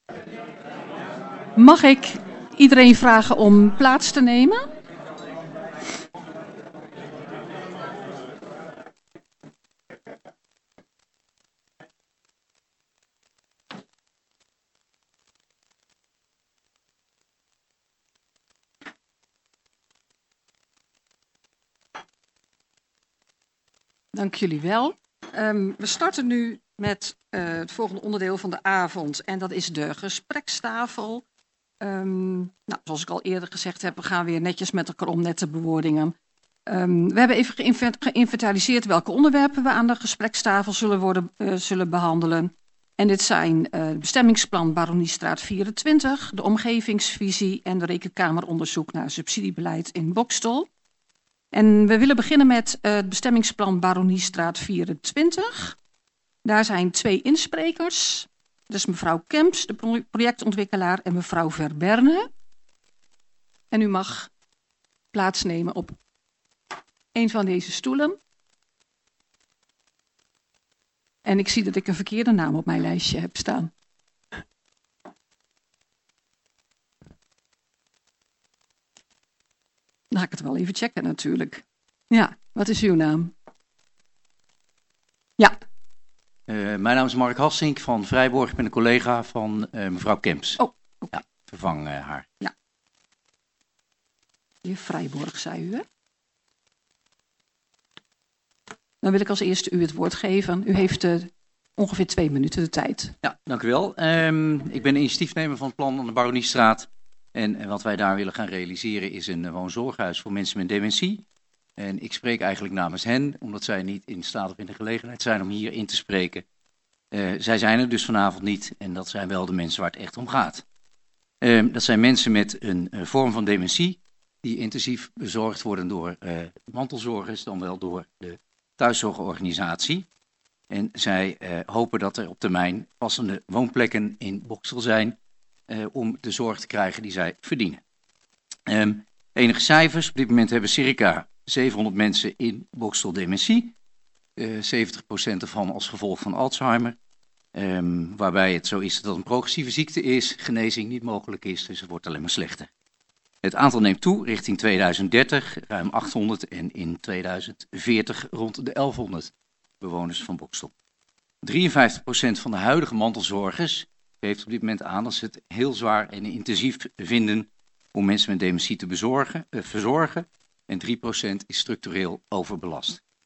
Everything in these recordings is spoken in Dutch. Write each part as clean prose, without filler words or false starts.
Mag ik iedereen vragen om plaats te nemen? Dank jullie wel. We starten nu met het volgende onderdeel van de avond. En dat is de gesprekstafel. Zoals ik al eerder gezegd heb, we gaan weer netjes met elkaar om, nette bewoordingen. We hebben even geïnventariseerd welke onderwerpen we aan de gesprekstafel zullen behandelen. En dit zijn het bestemmingsplan Baroniestraat 24, de omgevingsvisie en de rekenkameronderzoek naar subsidiebeleid in Boxtel. En we willen beginnen met het bestemmingsplan Baroniestraat 24. Daar zijn 2 insprekers. Dat is mevrouw Kemps, de projectontwikkelaar, en mevrouw Verberne. En u mag plaatsnemen op een van deze stoelen. En ik zie dat ik een verkeerde naam op mijn lijstje heb staan. Dan ga ik het wel even checken natuurlijk. Ja, wat is uw naam? Ja. Mijn naam is Mark Hassink van Vrijborg. Ik ben een collega van mevrouw Kemps. Oh, okay. Ja, vervang haar. Ja. Heer Vrijborg, zei u, hè? Dan wil ik als eerste u het woord geven. U heeft ongeveer 2 minuten de tijd. Ja, dank u wel. Ik ben initiatiefnemer van het plan aan de Baroniestraat. En wat wij daar willen gaan realiseren is een woonzorghuis voor mensen met dementie. En ik spreek eigenlijk namens hen, omdat zij niet in staat of in de gelegenheid zijn om hier in te spreken. Zij zijn er dus vanavond niet en dat zijn wel de mensen waar het echt om gaat. Dat zijn mensen met een vorm van dementie die intensief bezorgd worden door mantelzorgers, dan wel door de thuiszorgorganisatie. En zij hopen dat er op termijn passende woonplekken in Boxtel zijn om de zorg te krijgen die zij verdienen. Enige cijfers. Op dit moment hebben circa 700 mensen in Boxtel dementie. 70% ervan als gevolg van Alzheimer. Waarbij het zo is dat het een progressieve ziekte is, genezing niet mogelijk is, dus het wordt alleen maar slechter. Het aantal neemt toe richting 2030, ruim 800 en in 2040 rond de 1100 bewoners van Boxtel. 53% van de huidige mantelzorgers geeft op dit moment aan dat ze het heel zwaar en intensief vinden om mensen met dementie te verzorgen. En 3% is structureel overbelast. 75%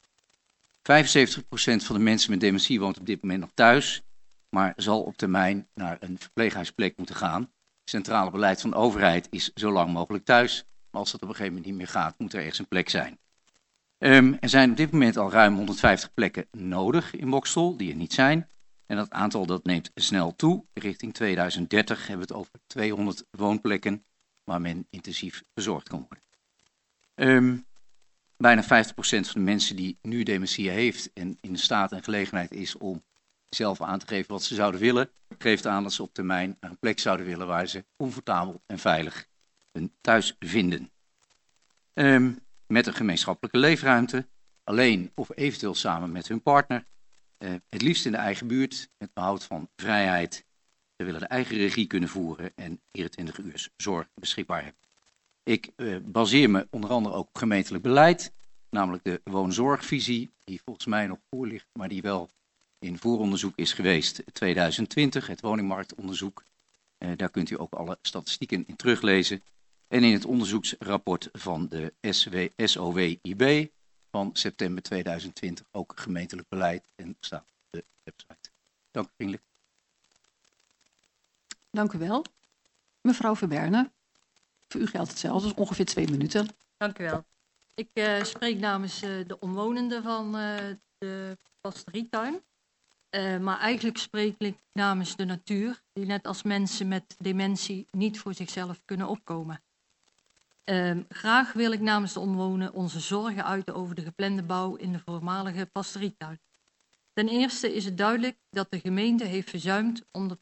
van de mensen met dementie woont op dit moment nog thuis, maar zal op termijn naar een verpleeghuisplek moeten gaan. Het centrale beleid van de overheid is zo lang mogelijk thuis, maar als dat op een gegeven moment niet meer gaat, moet er ergens een plek zijn. Er zijn op dit moment al ruim 150 plekken nodig in Boxtel, die er niet zijn. En dat aantal dat neemt snel toe. Richting 2030 hebben we het over 200 woonplekken waar men intensief verzorgd kan worden. Bijna 50% van de mensen die nu dementie heeft en in de staat en gelegenheid is om zelf aan te geven wat ze zouden willen, geeft aan dat ze op termijn naar een plek zouden willen waar ze comfortabel en veilig hun thuis vinden. Met een gemeenschappelijke leefruimte, alleen of eventueel samen met hun partner. Het liefst in de eigen buurt, met behoud van vrijheid. Ze willen de eigen regie kunnen voeren en 24 uur zorg beschikbaar hebben. Ik baseer me onder andere ook op gemeentelijk beleid, namelijk de woonzorgvisie, die volgens mij nog voor ligt, maar die wel in vooronderzoek is geweest. 2020, het woningmarktonderzoek. Daar kunt u ook alle statistieken in teruglezen. En in het onderzoeksrapport van de SOWIB van september 2020 ook gemeentelijk beleid en staat op de website. Dank u vriendelijk. Dank u wel. Mevrouw Verberne, voor u geldt hetzelfde, dus ongeveer 2 minuten. Dank u wel. Ik spreek namens de omwonenden van de pastorietuin. Maar eigenlijk spreek ik namens de natuur, die net als mensen met dementie niet voor zichzelf kunnen opkomen. Graag wil ik namens de omwonenden onze zorgen uiten over de geplande bouw in de voormalige pastorietuin. Ten eerste is het duidelijk dat de gemeente heeft verzuimd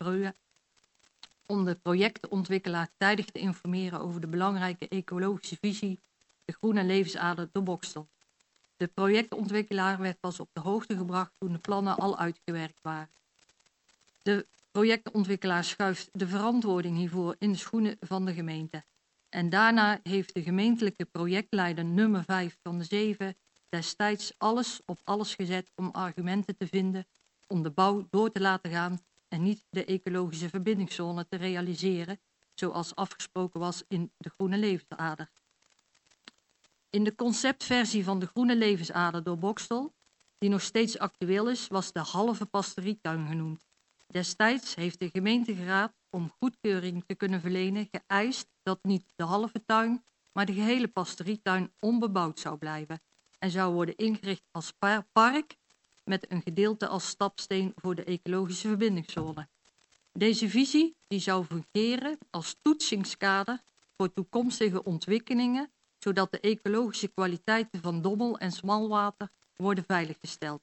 om de projectontwikkelaar tijdig te informeren over de belangrijke ecologische visie, de groene levensader door Boxtel. De projectontwikkelaar werd pas op de hoogte gebracht toen de plannen al uitgewerkt waren. De projectontwikkelaar schuift de verantwoording hiervoor in de schoenen van de gemeente. En daarna heeft de gemeentelijke projectleider nummer 5 van de 7 destijds alles op alles gezet om argumenten te vinden om de bouw door te laten gaan en niet de ecologische verbindingszone te realiseren, zoals afgesproken was in de Groene Levensader. In de conceptversie van de Groene Levensader door Boxtel, die nog steeds actueel is, was de halve pastorietuin genoemd. Destijds heeft de gemeenteraad om goedkeuring te kunnen verlenen geëist dat niet de halve tuin, maar de gehele pastorietuin onbebouwd zou blijven en zou worden ingericht als park met een gedeelte als stapsteen voor de ecologische verbindingszone. Deze visie die zou fungeren als toetsingskader voor toekomstige ontwikkelingen, zodat de ecologische kwaliteiten van dommel en smalwater worden veiliggesteld.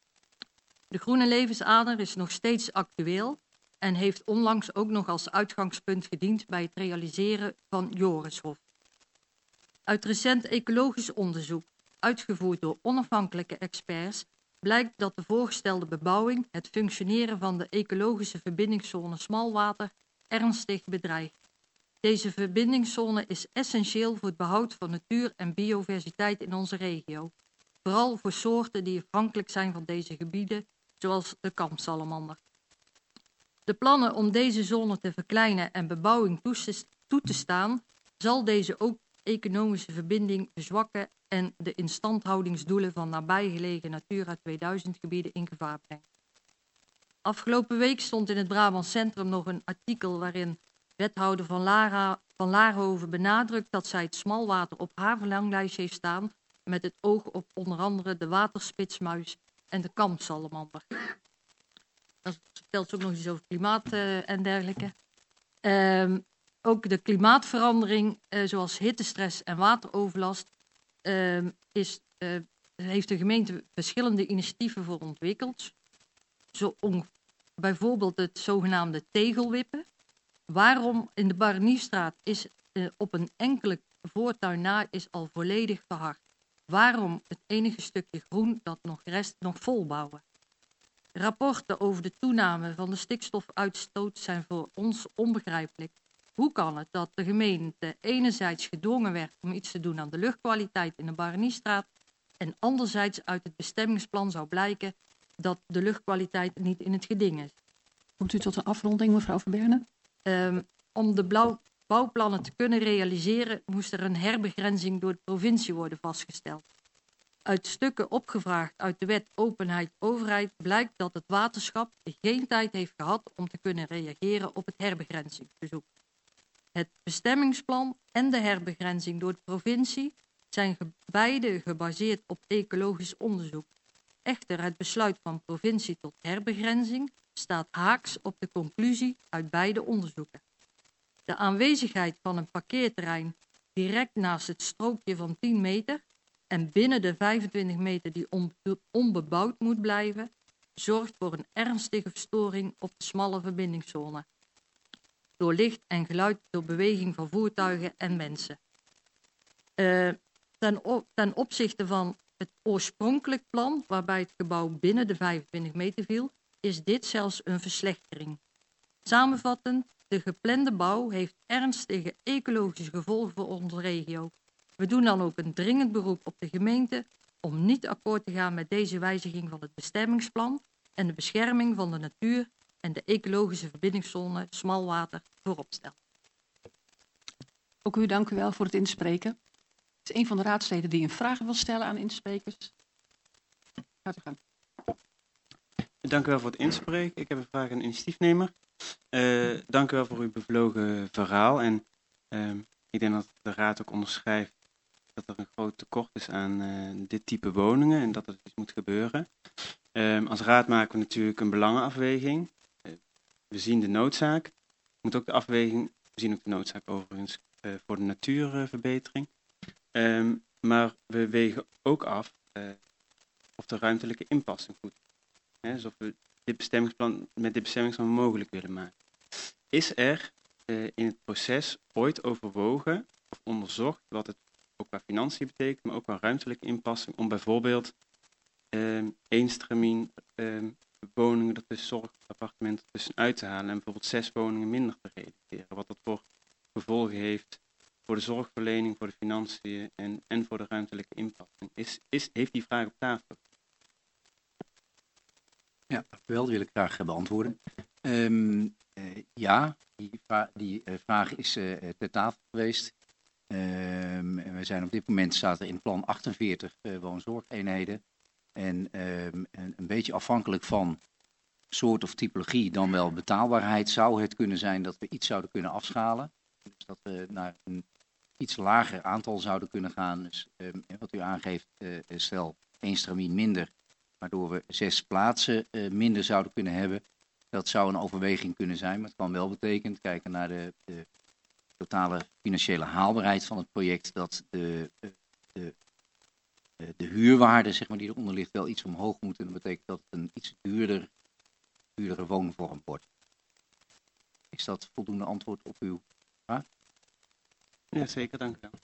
De Groene Levensader is nog steeds actueel en heeft onlangs ook nog als uitgangspunt gediend bij het realiseren van Jorishof. Uit recent ecologisch onderzoek, uitgevoerd door onafhankelijke experts, blijkt dat de voorgestelde bebouwing het functioneren van de ecologische verbindingszone smalwater ernstig bedreigt. Deze verbindingszone is essentieel voor het behoud van natuur en biodiversiteit in onze regio. Vooral voor soorten die afhankelijk zijn van deze gebieden, zoals de kamsalamander. De plannen om deze zone te verkleinen en bebouwing toe te staan, zal deze ook economische verbinding verzwakken en de instandhoudingsdoelen van nabijgelegen Natura 2000 gebieden in gevaar brengen. Afgelopen week stond in het Brabants Centrum nog een artikel waarin wethouder van Laarhoven benadrukt dat zij het smalwater op haar verlanglijstje heeft staan met het oog op onder andere de waterspitsmuis en de kamsalamander. Dat vertelt ook nog iets over klimaat en dergelijke. Ook de klimaatverandering, zoals hittestress en wateroverlast, heeft de gemeente verschillende initiatieven voor ontwikkeld. Bijvoorbeeld het zogenaamde tegelwippen. Waarom in de Baroniestraat is op een enkele voortuin na is al volledig verhard? Waarom het enige stukje groen dat nog rest nog volbouwen? Rapporten over de toename van de stikstofuitstoot zijn voor ons onbegrijpelijk. Hoe kan het dat de gemeente enerzijds gedwongen werd om iets te doen aan de luchtkwaliteit in de Baroniestraat en anderzijds uit het bestemmingsplan zou blijken dat de luchtkwaliteit niet in het geding is? Komt u tot een afronding, mevrouw Verberne? Om de bouwplannen te kunnen realiseren moest er een herbegrenzing door de provincie worden vastgesteld. Uit stukken opgevraagd uit de wet Openheid-Overheid blijkt dat het waterschap geen tijd heeft gehad om te kunnen reageren op het herbegrenzingsverzoek. Het bestemmingsplan en de herbegrenzing door de provincie zijn beide gebaseerd op ecologisch onderzoek. Echter, het besluit van provincie tot herbegrenzing staat haaks op de conclusie uit beide onderzoeken. De aanwezigheid van een parkeerterrein direct naast het strookje van 10 meter en binnen de 25 meter die onbebouwd moet blijven, zorgt voor een ernstige verstoring op de smalle verbindingszone. Door licht en geluid, door beweging van voertuigen en mensen. Ten opzichte van het oorspronkelijk plan, waarbij het gebouw binnen de 25 meter viel, is dit zelfs een verslechtering. Samenvattend, de geplande bouw heeft ernstige ecologische gevolgen voor onze regio. We doen dan ook een dringend beroep op de gemeente om niet akkoord te gaan met deze wijziging van het bestemmingsplan en de bescherming van de natuur en de ecologische verbindingszone smalwater voorop stellen. Ook u dank u wel voor het inspreken. Het is een van de raadsleden die een vraag wil stellen aan insprekers. Gaat u gang. Dank u wel voor het inspreken. Ik heb een vraag aan de initiatiefnemer. Dank u wel voor uw bevlogen verhaal. En ik denk dat de raad ook onderschrijft dat er een groot tekort is aan dit type woningen en dat er iets moet gebeuren. Als raad maken we natuurlijk een belangenafweging. We zien de noodzaak. We zien ook de noodzaak overigens voor de natuurverbetering. Maar we wegen ook af of de ruimtelijke inpassing goed is. Dus of we met dit bestemmingsplan mogelijk willen maken. Is er in het proces ooit overwogen of onderzocht wat het ook qua financiën betekent, maar ook qua ruimtelijke inpassing, om bijvoorbeeld één stramien woningen ertussen, zorgappartementen tussenuit te halen en bijvoorbeeld 6 woningen minder te realiseren. Wat dat voor gevolgen heeft voor de zorgverlening, voor de financiën en voor de ruimtelijke inpassing. Heeft die vraag op tafel? Ja, wel, die wil ik graag beantwoorden. Ja, die vraag is ter tafel geweest. We zijn op dit moment, staat er in plan 48 woonzorgeenheden. En een beetje afhankelijk van soort of typologie, dan wel betaalbaarheid, zou het kunnen zijn dat we iets zouden kunnen afschalen. Dus dat we naar een iets lager aantal zouden kunnen gaan. Dus wat u aangeeft, stel 1 stramien minder, waardoor we 6 plaatsen minder zouden kunnen hebben. Dat zou een overweging kunnen zijn, maar het kan wel betekenen, kijken naar de totale financiële haalbaarheid van het project, dat de huurwaarde, zeg maar, die eronder ligt, wel iets omhoog moet. En dat betekent dat het een iets duurdere woonvorm wordt. Is dat voldoende antwoord op uw vraag? Ja, zeker, dank u wel.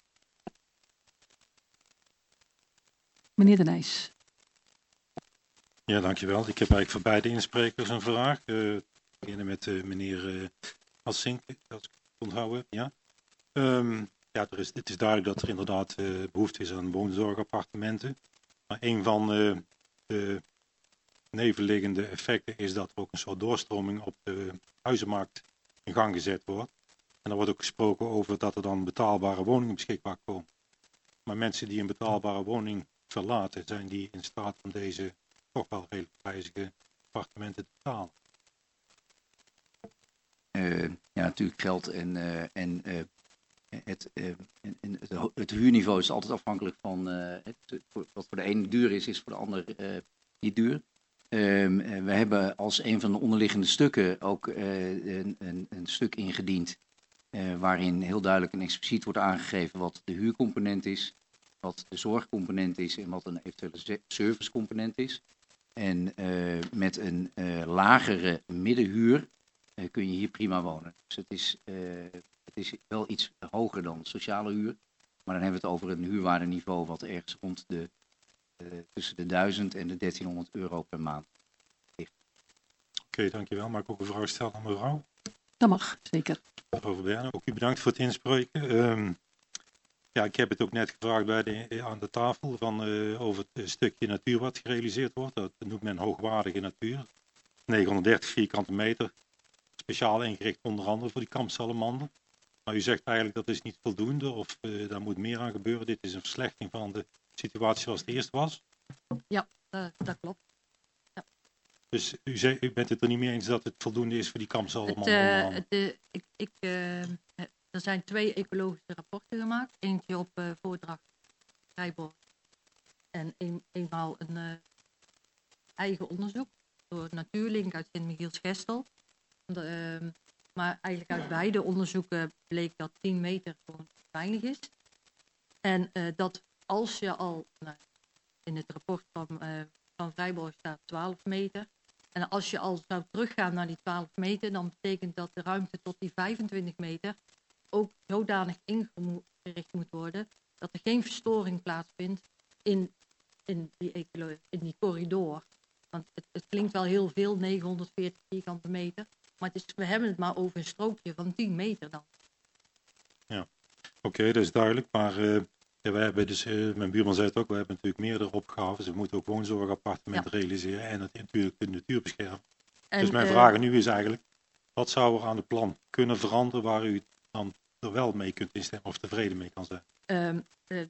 Meneer De Nijs. Ja, dankjewel. Ik heb eigenlijk voor beide insprekers een vraag. We beginnen met meneer Hassink, als ik het onthouden heb. Ja. Ja, het is duidelijk dat er inderdaad behoefte is aan woonzorgappartementen. Maar een van de nevenliggende effecten is dat er ook een soort doorstroming op de huizenmarkt in gang gezet wordt. En er wordt ook gesproken over dat er dan betaalbare woningen beschikbaar komen. Maar mensen die een betaalbare woning verlaten, zijn die in staat om deze toch wel redelijk prijzige appartementen te betalen? Ja, natuurlijk geld en het huurniveau is altijd afhankelijk van wat voor de ene duur is voor de ander niet duur. We hebben als een van de onderliggende stukken ook een stuk ingediend waarin heel duidelijk en expliciet wordt aangegeven wat de huurcomponent is, wat de zorgcomponent is en wat een eventuele servicecomponent is. En met een lagere middenhuur kun je hier prima wonen. Dus het is wel iets hoger dan sociale huur. Maar dan hebben we het over een huurwaardeniveau wat ergens rond tussen de 1000 en de 1300 euro per maand ligt. Oké, dankjewel. Mag ik ook een vraag stellen aan mevrouw? Dat mag, zeker. Mevrouw Verberne, ook u bedankt voor het inspreken. Ja, ik heb het ook net gevraagd aan de tafel over het stukje natuur wat gerealiseerd wordt. Dat noemt men hoogwaardige natuur. 930 vierkante meter. Speciaal ingericht onder andere voor die kampsalamander. Maar u zegt eigenlijk dat is niet voldoende of daar moet meer aan gebeuren. Dit is een verslechtering van de situatie zoals het eerst was. Ja, dat klopt. Ja. Dus u bent het er niet mee eens dat het voldoende is voor die kampsalamander? Er zijn 2 ecologische rapporten gemaakt. Eentje op voordracht Vrijborg en eenmaal een eigen onderzoek door Natuurlink uit Sint-Michiels-Gestel. Maar eigenlijk uit beide onderzoeken bleek dat 10 meter gewoon weinig is. En dat als je al, in het rapport van Vrijborg staat 12 meter. En als je al zou teruggaan naar die 12 meter, dan betekent dat de ruimte tot die 25 meter ook zodanig ingericht moet worden dat er geen verstoring plaatsvindt in die corridor. Want het klinkt wel heel veel, 940 vierkante meter. Maar we hebben het maar over een strookje van 10 meter dan. Ja, oké, dat is duidelijk. Maar ja, wij hebben dus, mijn buurman zei het ook, we hebben natuurlijk meerdere opgaven. We moeten ook woonzorgappartementen realiseren en natuurlijk de natuur beschermen. Dus mijn vraag nu is eigenlijk, wat zou er aan het plan kunnen veranderen waar u dan er wel mee kunt instemmen of tevreden mee kan zijn?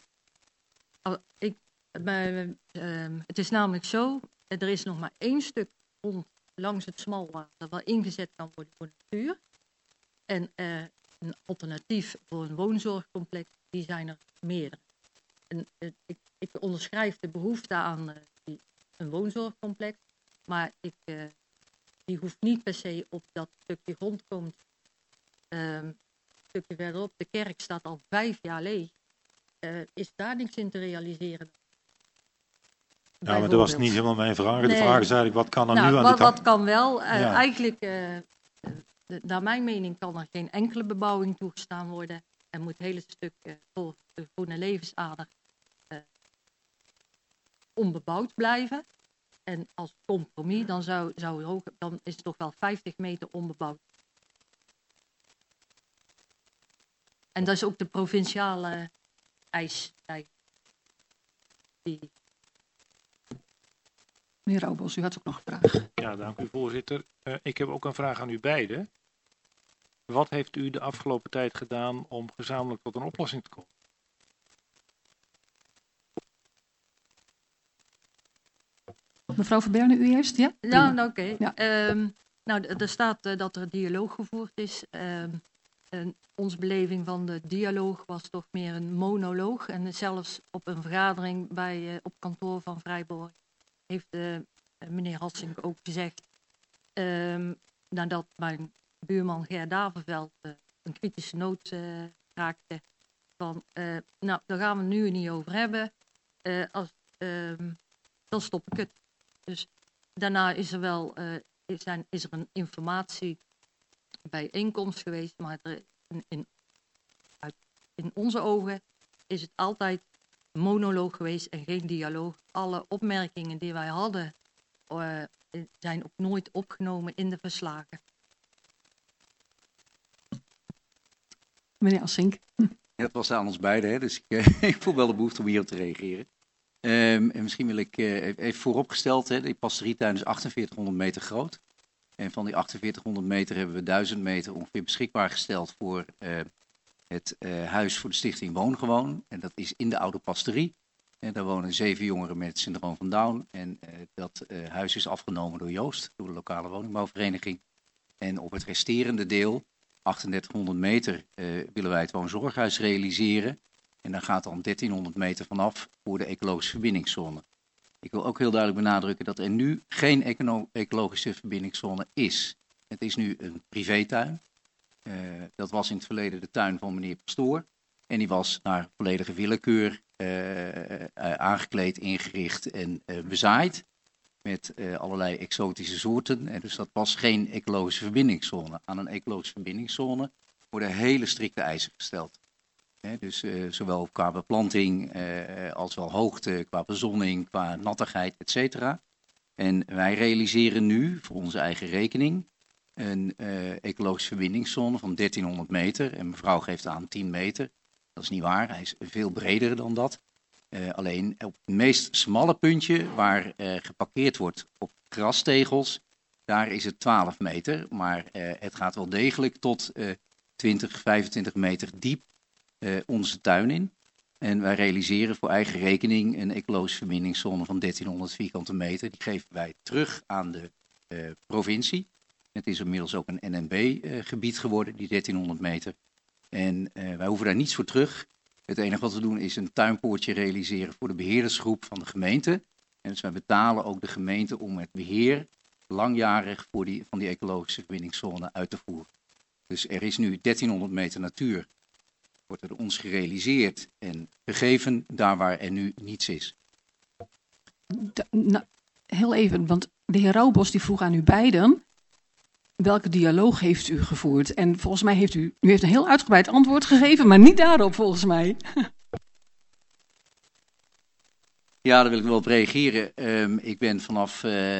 Het is namelijk zo, er is nog maar 1 stuk grond langs het smalwater waar ingezet kan worden voor de natuur. En een alternatief voor een woonzorgcomplex, die zijn er meerdere. En, ik onderschrijf de behoefte aan een woonzorgcomplex, maar die hoeft niet per se op dat stukje grond komt. Een stukje verderop, de kerk staat al 5 jaar leeg. Is daar niks in te realiseren? Ja, maar dat was niet helemaal mijn vraag. Nee. De vraag is eigenlijk, wat kan er nu aan de Wat kan wel? Ja. Eigenlijk, naar mijn mening, kan er geen enkele bebouwing toegestaan worden. En moet het hele stuk voor de groene levensader onbebouwd blijven. En als compromis, dan is het toch wel 50 meter onbebouwd. En dat is ook de provinciale eis. Meneer Roobos, u had ook nog een vraag. Ja, dank u voorzitter. Ik heb ook een vraag aan u beiden. Wat heeft u de afgelopen tijd gedaan om gezamenlijk tot een oplossing te komen? Mevrouw Verberne, u eerst? Ja? Nou, oké. Ja. Er staat dat er dialoog gevoerd is. En onze beleving van de dialoog was toch meer een monoloog. En zelfs op een vergadering op kantoor van Vrijborg heeft meneer Hassink ook gezegd, nadat mijn buurman Ger Davenveld een kritische noot raakte, van daar gaan we het nu niet over hebben, dan stop ik het. Dus daarna is er wel is er een informatiebijeenkomst geweest, maar in onze ogen is het altijd een monoloog geweest en geen dialoog. Alle opmerkingen die wij hadden zijn ook nooit opgenomen in de verslagen. Meneer Hassink. Dat was aan ons beiden, hè? Dus ik voel wel de behoefte om hierop te reageren. En misschien wil ik even vooropgesteld, hè, die pasterietuin is 4800 meter groot. En van die 4800 meter hebben we 1000 meter ongeveer beschikbaar gesteld voor het huis voor de stichting Woongewoon. En dat is in de oude pastorie. En daar wonen 7 jongeren met syndroom van Down. En dat huis is afgenomen door Joost, door de lokale woningbouwvereniging. En op het resterende deel, 3800 meter, willen wij het woonzorghuis realiseren. En daar gaat dan 1300 meter vanaf voor de ecologische verbindingszone. Ik wil ook heel duidelijk benadrukken dat er nu geen ecologische verbindingszone is. Het is nu een privétuin. Dat was in het verleden de tuin van meneer Pastoor. En die was naar volledige willekeur aangekleed, ingericht en bezaaid. Met allerlei exotische soorten. En dus dat was geen ecologische verbindingszone. Aan een ecologische verbindingszone worden hele strikte eisen gesteld. Dus zowel qua beplanting als wel hoogte, qua bezonning, qua nattigheid, etc. En wij realiseren nu voor onze eigen rekening een ecologische verbindingszone van 1300 meter. En mevrouw geeft aan 10 meter. Dat is niet waar, hij is veel breder dan dat. Alleen op het meest smalle puntje waar geparkeerd wordt op grastegels, daar is het 12 meter. Maar het gaat wel degelijk tot 20, 25 meter diep onze tuin in. En wij realiseren voor eigen rekening een ecologische verbindingszone van 1300 vierkante meter. Die geven wij terug aan de provincie. Het is inmiddels ook een NNB-gebied geworden, die 1300 meter. En wij hoeven daar niets voor terug. Het enige wat we doen is een tuinpoortje realiseren voor de beheerdersgroep van de gemeente. En dus wij betalen ook de gemeente om het beheer langjarig van die ecologische verbindingszone uit te voeren. Dus er is nu 1300 meter natuur. Wordt er ons gerealiseerd en gegeven daar waar er nu niets is. Heel even, want de heer Roobos die vroeg aan u beiden, welke dialoog heeft u gevoerd? En volgens mij heeft u heeft een heel uitgebreid antwoord gegeven, maar niet daarop volgens mij. Ja, daar wil ik wel op reageren. Ik ben vanaf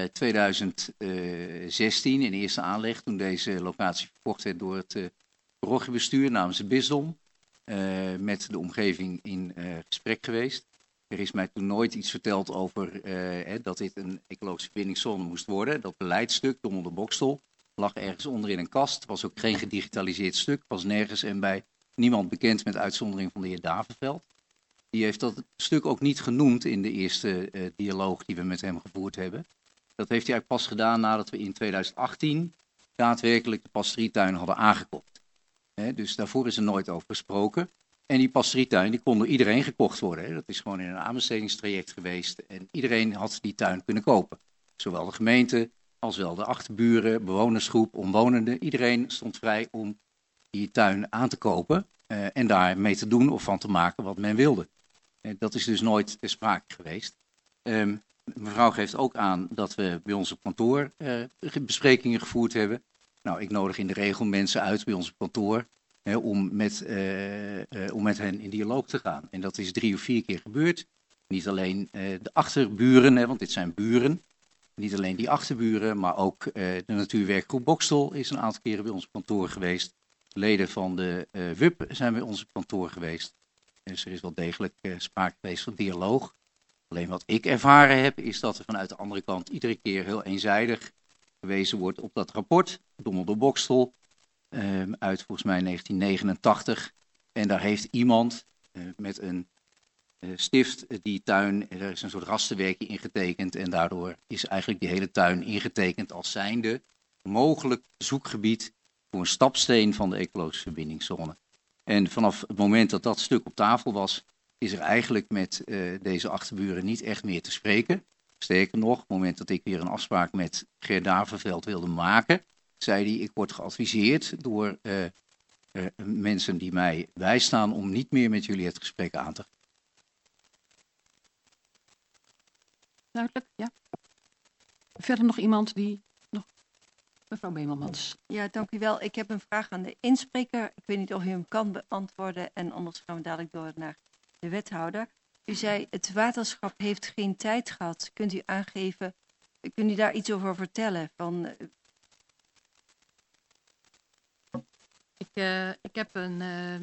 2016 in eerste aanleg, toen deze locatie verkocht werd door het parochiebestuur namens het bisdom, met de omgeving in gesprek geweest. Er is mij toen nooit iets verteld over dat dit een ecologische verbindingszone moest worden. Dat beleidstuk, Dommel de Bokstel, lag ergens onder in een kast. Het was ook geen gedigitaliseerd stuk, was nergens en bij niemand bekend met uitzondering van de heer Davenveld. Die heeft dat stuk ook niet genoemd in de eerste dialoog die we met hem gevoerd hebben. Dat heeft hij eigenlijk pas gedaan nadat we in 2018 daadwerkelijk de pastorietuin hadden aangekocht. Dus daarvoor is er nooit over gesproken. En die pastorietuin die kon door iedereen gekocht worden. Dat is gewoon in een aanbestedingstraject geweest. En iedereen had die tuin kunnen kopen. Zowel de gemeente als wel de achterburen, bewonersgroep, omwonenden. Iedereen stond vrij om die tuin aan te kopen. En daar mee te doen of van te maken wat men wilde. Dat is dus nooit ter sprake geweest. Mevrouw geeft ook aan dat we bij ons op kantoor besprekingen gevoerd hebben. Nou, ik nodig in de regel mensen uit bij ons op kantoor om met hen in dialoog te gaan. En dat is 3 of 4 keer gebeurd. Niet alleen de achterburen, want dit zijn buren. Niet alleen die achterburen, maar ook de natuurwerkgroep Bokstel is een aantal keren bij ons op kantoor geweest. Leden van de WUP zijn bij ons op kantoor geweest. Dus er is wel degelijk sprake geweest van dialoog. Alleen wat ik ervaren heb, is dat er vanuit de andere kant iedere keer heel eenzijdig gewezen wordt op dat rapport, Dommel Bokstel, uit volgens mij 1989. En daar heeft iemand met een stift die tuin, er is een soort rasterwerkje ingetekend en daardoor is eigenlijk die hele tuin ingetekend als zijnde mogelijk zoekgebied voor een stapsteen van de ecologische verbindingszone. En vanaf het moment dat dat stuk op tafel was, is er eigenlijk met deze achterburen niet echt meer te spreken. Sterker nog, op het moment dat ik weer een afspraak met Ger Daverveld wilde maken, zei hij, ik word geadviseerd door mensen die mij bijstaan om niet meer met jullie het gesprek aan te gaan. Duidelijk, ja. Verder nog iemand die nog... Mevrouw Beemelmans. Ja, dank u wel. Ik heb een vraag aan de inspreker. Ik weet niet of u hem kan beantwoorden en anders gaan we dadelijk door naar de wethouder. U zei, het waterschap heeft geen tijd gehad. Kunt u aangeven, kunt u daar iets over vertellen? Ik heb een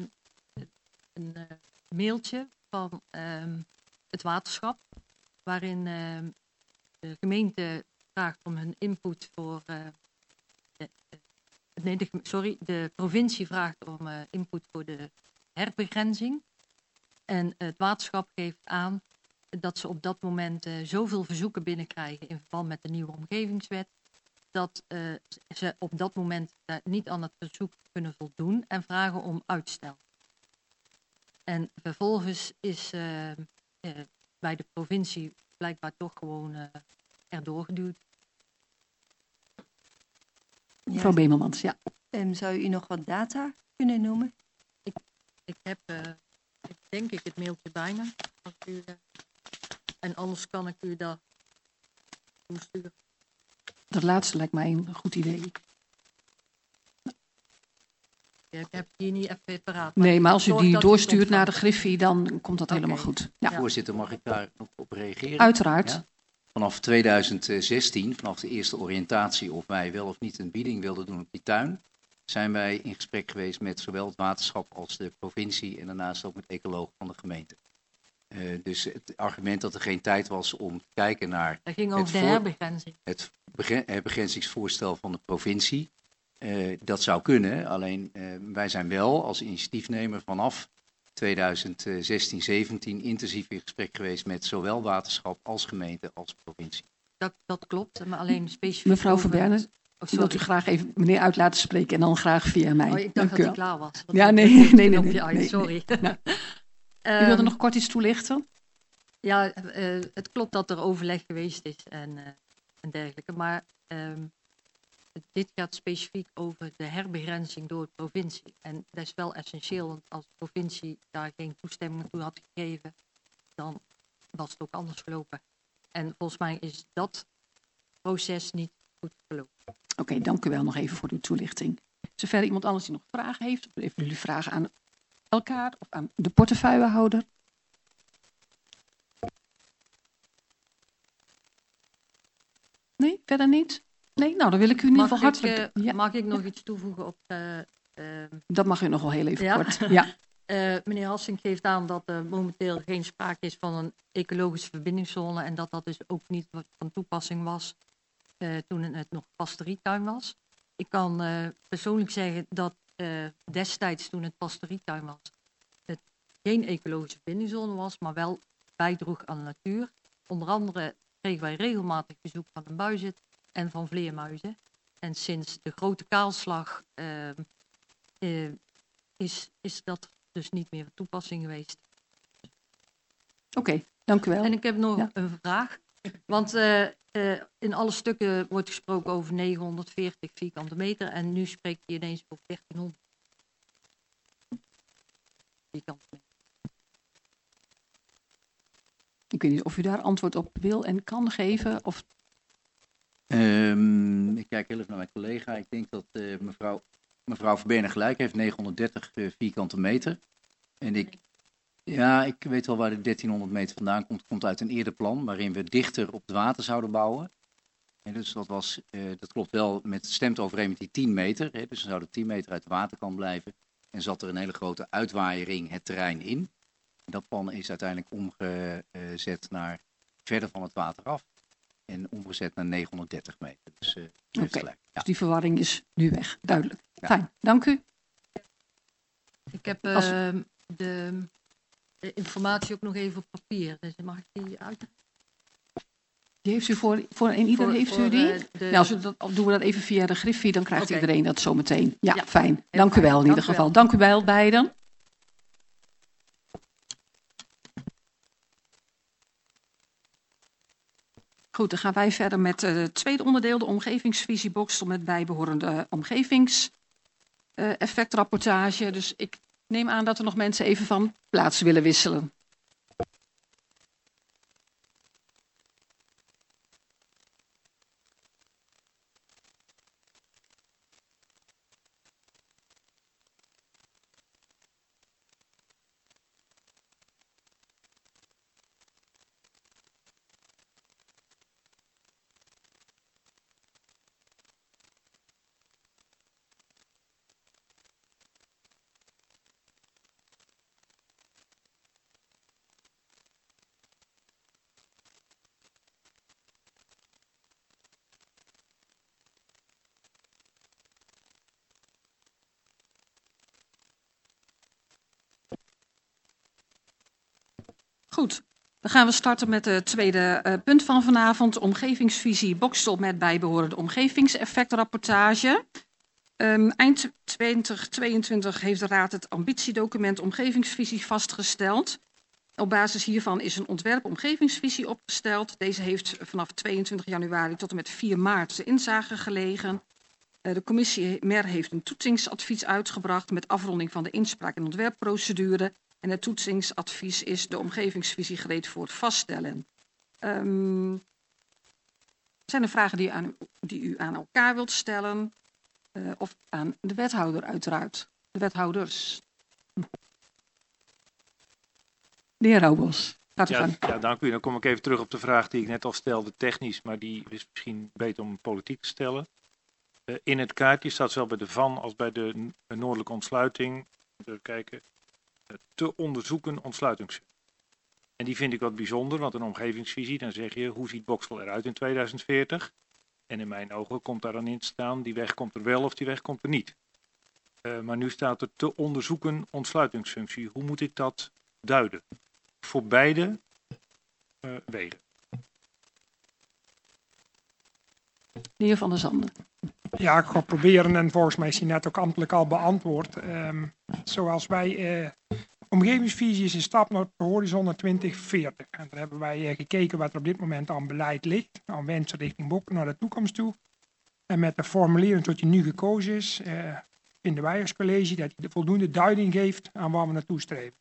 mailtje van het waterschap, waarin de gemeente vraagt om hun input voor... de provincie vraagt om input voor de herbegrenzing. En het waterschap geeft aan dat ze op dat moment zoveel verzoeken binnenkrijgen in verband met de nieuwe omgevingswet, dat ze op dat moment niet aan het verzoek kunnen voldoen en vragen om uitstel. En vervolgens is bij de provincie blijkbaar toch gewoon erdoor geduwd. Mevrouw Beemelmans, ja. Zou u nog wat data kunnen noemen? Ik heb denk ik het mailtje bijna. En anders kan ik u dat toesturen. Dat laatste lijkt mij een goed idee. Ja, ik heb hier niet even paraat. Nee, maar als u die doorstuurt naar de ontvangt. Griffie, dan komt dat helemaal goed. Ja, Voorzitter, mag ik daar nog op reageren? uiteraard. Ja? Vanaf 2016, vanaf de eerste oriëntatie of wij wel of niet een bieding wilden doen op die tuin, zijn wij in gesprek geweest met zowel het waterschap als de provincie en daarnaast ook met ecologen van de gemeente. Dus het argument dat er geen tijd was om te kijken naar Dat ging over de herbegrenzing. het herbegenzingsvoorstel van de provincie, dat zou kunnen. Alleen wij zijn wel als initiatiefnemer vanaf 2016-17 intensief in gesprek geweest met zowel waterschap als gemeente als provincie. Dat klopt, maar alleen specifiek Mevrouw over... Verberne, wilt u graag even meneer uit laten spreken en dan graag via mij. Oh, ik dacht Dank dat u hij wel. klaar was. Ja, nee. Sorry. Nou, u wilde nog kort iets toelichten? Ja, het klopt dat er overleg geweest is en dergelijke, maar dit gaat specifiek over de herbegrenzing door de provincie. En dat is wel essentieel, want als de provincie daar geen toestemming toe had gegeven, dan was het ook anders gelopen. En volgens mij is dat proces niet goed gelopen. Oké, dank u wel nog even voor uw toelichting. Zover iemand anders die nog vragen heeft, of even jullie vragen aan elkaar of aan de portefeuillehouder. Nee, verder niet? Nee, nou dan wil ik u in ieder geval hartelijk... Ja, Mag ik nog iets toevoegen op... dat mag u nog wel heel even Ja? kort. Ja. Meneer Hassink geeft aan dat er momenteel geen sprake is van een ecologische verbindingszone en dat dat dus ook niet van toepassing was toen het nog pastorietuin was. Ik kan persoonlijk zeggen dat destijds toen het pastorietuin was, het geen ecologische verbindingszone was, maar wel bijdroeg aan de natuur. Onder andere kregen wij regelmatig bezoek van een buizerd en van vleermuizen. En sinds de grote kaalslag is dat dus niet meer van toepassing geweest. Oké, dank u wel. En ik heb nog Ja. een vraag. Want in alle stukken wordt gesproken over 940 vierkante meter. En nu spreekt hij ineens over 1300 vierkante meter. Ik weet niet of u daar antwoord op wil en kan geven. Of... Ik kijk heel even naar mijn collega. Ik denk dat mevrouw Verberne gelijk heeft, 930 vierkante meter. En ik weet wel waar de 1300 meter vandaan komt. Het komt uit een eerder plan waarin we dichter op het water zouden bouwen. En dus dat klopt wel, stemt overeen met die 10 meter. Hè, dus dan zou er 10 meter uit de waterkant blijven. En zat er een hele grote uitwaaierring het terrein in. En dat plan is uiteindelijk omgezet naar verder van het water af. En omgezet naar 930 meter. Dus Oké, dus die verwarring is nu weg. Duidelijk. Ja. Fijn, dank u. Ik heb Als- de informatie ook nog even op papier. Dus mag ik die uit? Die heeft u voor en ieder heeft u die? Nou, als doen we dat even via de Griffie, dan krijgt Oké. iedereen dat zo meteen. Ja, Ja, fijn. Dank u wel in dank ieder u geval. wel. Dank u wel, beiden. Goed, dan gaan wij verder met het tweede onderdeel, de omgevingsvisie Boxtel met bijbehorende omgevingseffectrapportage. Dus ik neem aan dat er nog mensen even van plaats willen wisselen. Goed, dan gaan we starten met het tweede punt van vanavond. Omgevingsvisie Boxtel met bijbehorende omgevingseffectrapportage. Eind 2022 heeft de Raad het ambitiedocument Omgevingsvisie vastgesteld. Op basis hiervan is een ontwerp omgevingsvisie opgesteld. Deze heeft vanaf 22 januari tot en met 4 maart de inzage gelegen. De commissie MER heeft een toetsingsadvies uitgebracht met afronding van de inspraak- en ontwerpprocedure. En het toetsingsadvies is de omgevingsvisie gereed voor het vaststellen. Zijn er vragen die u aan elkaar wilt stellen? Of aan de wethouder uiteraard. De wethouders. De heer Roubos, gaat u gang. Ja, dank u. Dan kom ik even terug op de vraag die ik net al stelde, technisch, maar die is misschien beter om politiek te stellen. In het kaartje staat zowel bij de VAN als bij de noordelijke ontsluiting, even kijken, te onderzoeken ontsluitingsfunctie. En die vind ik wat bijzonder, want een omgevingsvisie, dan zeg je, hoe ziet Boxtel eruit in 2040? En in mijn ogen komt daar dan in te staan, die weg komt er wel of die weg komt er niet. Maar nu staat er te onderzoeken ontsluitingsfunctie. Hoe moet ik dat duiden? Voor beide wegen. De heer Van der Zanden. Ja, ik ga proberen en volgens mij is die net ook ambtelijk al beantwoord. Zoals wij, omgevingsvisie is een stap naar de horizon naar 2040. En daar hebben wij gekeken wat er op dit moment aan beleid ligt, aan wensen richting Bokken naar de toekomst toe. En met de formulering tot die nu gekozen is, vinden wij als college dat hij de voldoende duiding geeft aan waar we naartoe streven.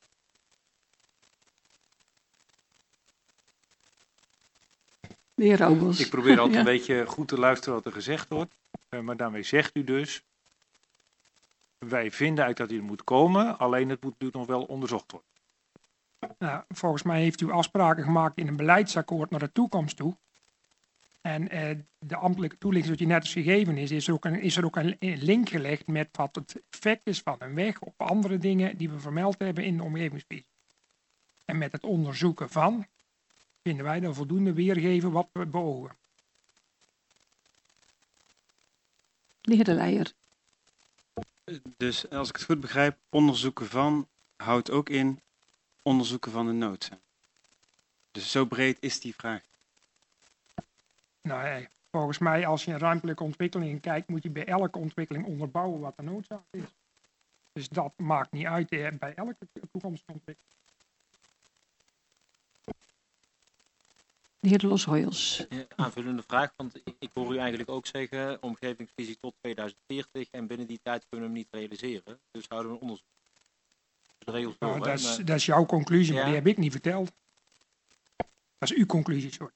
De heer Roubos. Ik probeer altijd Ja. een beetje goed te luisteren wat er gezegd wordt. Maar daarmee zegt u dus, wij vinden eigenlijk dat hij er moet komen, alleen het moet natuurlijk nog wel onderzocht worden. Nou, volgens mij heeft u afspraken gemaakt in een beleidsakkoord naar de toekomst toe. En de ambtelijke toelichting die net is gegeven is er ook een link gelegd met wat het effect is van een weg of andere dingen die we vermeld hebben in de omgevingsvisie. En met het onderzoeken van vinden wij dat voldoende weergeven wat we beogen. De heer De Leijer. Dus als ik het goed begrijp, onderzoeken van houdt ook in onderzoeken van de noodzaak. Dus zo breed is die vraag. Nou, volgens mij als je in ruimtelijke ontwikkeling kijkt, moet je bij elke ontwikkeling onderbouwen wat de noodzaak is. Dus dat maakt niet uit bij elke toekomstige ontwikkeling. De heer De Los Hoyels. Aanvullende vraag, want ik hoor u eigenlijk ook zeggen, omgevingsvisie tot 2040 en binnen die tijd kunnen we hem niet realiseren. Dus houden we een onderzoek. De regels voor, Nou, hè, dat is jouw conclusie, maar Ja. die heb ik niet verteld. Dat is uw conclusie, sorry.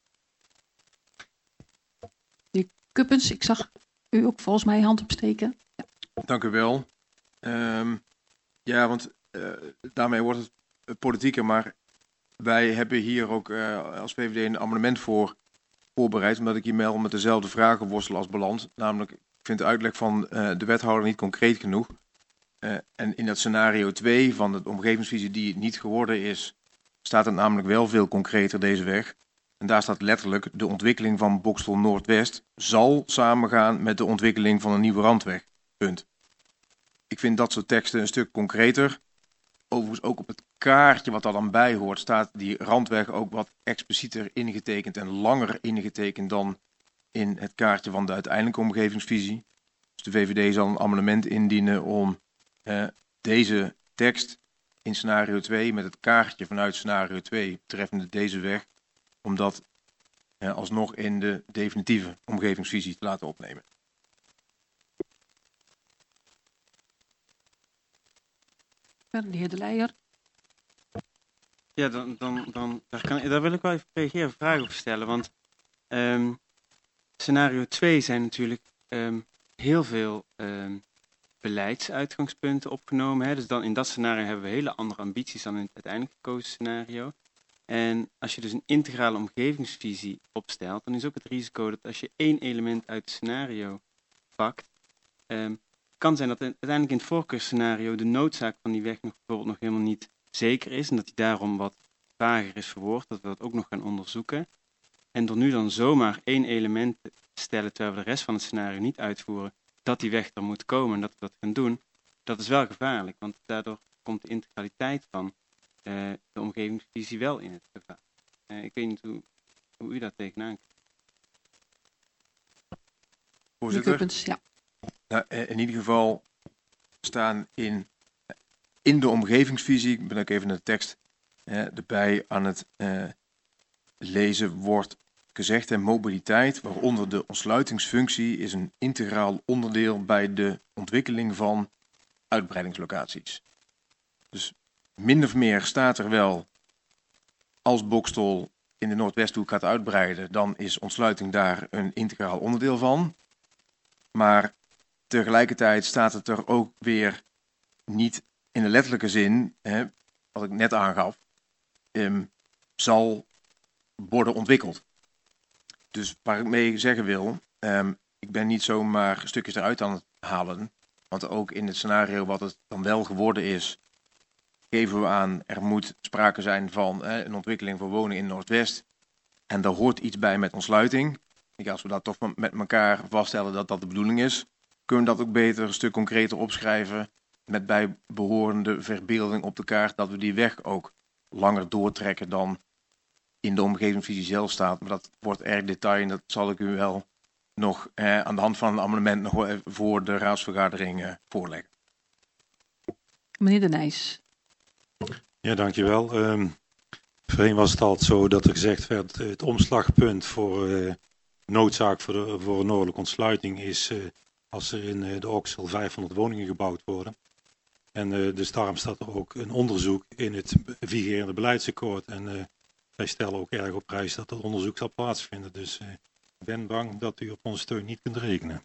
De heer Kuppens, ik zag u ook volgens mij hand opsteken. Ja. Dank u wel. Ja, want daarmee wordt het politieker, maar wij hebben hier ook als VVD een amendement voor voorbereid, omdat ik hiermee al met dezelfde vragen worstel als Balans. Namelijk, ik vind de uitleg van de wethouder niet concreet genoeg. En in dat scenario 2 van de omgevingsvisie die het niet geworden is, staat het namelijk wel veel concreter, deze weg. En daar staat letterlijk, de ontwikkeling van Boxtel Noordwest zal samengaan met de ontwikkeling van een nieuwe randweg. Punt. Ik vind dat soort teksten een stuk concreter. Overigens ook op het kaartje wat daar dan bij hoort, staat die randweg ook wat explicieter ingetekend en langer ingetekend dan in het kaartje van de uiteindelijke omgevingsvisie. Dus de VVD zal een amendement indienen om deze tekst in scenario 2 met het kaartje vanuit scenario 2 betreffende deze weg, om dat alsnog in de definitieve omgevingsvisie te laten opnemen. De heer De Leijer. Ja, daar wil ik wel even reageren, vragen over stellen. Want scenario 2 zijn natuurlijk heel veel beleidsuitgangspunten opgenomen. Hè? Dus dan in dat scenario hebben we hele andere ambities dan in het uiteindelijk gekozen scenario. En als je dus een integrale omgevingsvisie opstelt, dan is ook het risico dat als je één element uit het scenario pakt, kan zijn dat uiteindelijk in het voorkeursscenario de noodzaak van die weg bijvoorbeeld nog helemaal niet zeker is en dat die daarom wat vager is verwoord, dat we dat ook nog gaan onderzoeken. En door nu dan zomaar één element te stellen terwijl we de rest van het scenario niet uitvoeren, dat die weg er moet komen en dat we dat gaan doen, dat is wel gevaarlijk, want daardoor komt de integraliteit van de omgevingsvisie wel in het gevaar. Ik weet niet hoe u daar tegenaan kijkt. Voorzitter? Ja. Nou, in ieder geval staan in de omgevingsvisie, ik ben ook even de tekst erbij aan het lezen, wordt gezegd, en mobiliteit, waaronder de ontsluitingsfunctie, is een integraal onderdeel bij de ontwikkeling van uitbreidingslocaties. Dus min of meer staat er wel, als Boxtel in de Noordwesthoek gaat uitbreiden, dan is ontsluiting daar een integraal onderdeel van. Maar tegelijkertijd staat het er ook weer niet in de letterlijke zin, wat ik net aangaf, zal worden ontwikkeld. Dus waar ik mee zeggen wil, ik ben niet zomaar stukjes eruit aan het halen, want ook in het scenario wat het dan wel geworden is, geven we aan, er moet sprake zijn van een ontwikkeling voor wonen in Noordwest. En daar hoort iets bij met ontsluiting. Als we dat toch met elkaar vaststellen dat dat de bedoeling is, kunnen we dat ook beter een stuk concreter opschrijven met bijbehorende verbeelding op de kaart, dat we die weg ook langer doortrekken dan in de omgevingsvisie zelf staat. Maar dat wordt erg detail en dat zal ik u wel nog aan de hand van een amendement nog wel even voor de raadsvergadering voorleggen. Meneer De Nijs. Ja, dankjewel. Voorheen was het altijd zo dat er gezegd werd, het omslagpunt voor noodzaak voor een noordelijke ontsluiting is als er in de Oksel 500 woningen gebouwd worden. En dus daarom staat er ook een onderzoek in het vigerende beleidsakkoord. En wij stellen ook erg op prijs dat dat onderzoek zal plaatsvinden. Dus ik ben bang dat u op onze steun niet kunt rekenen.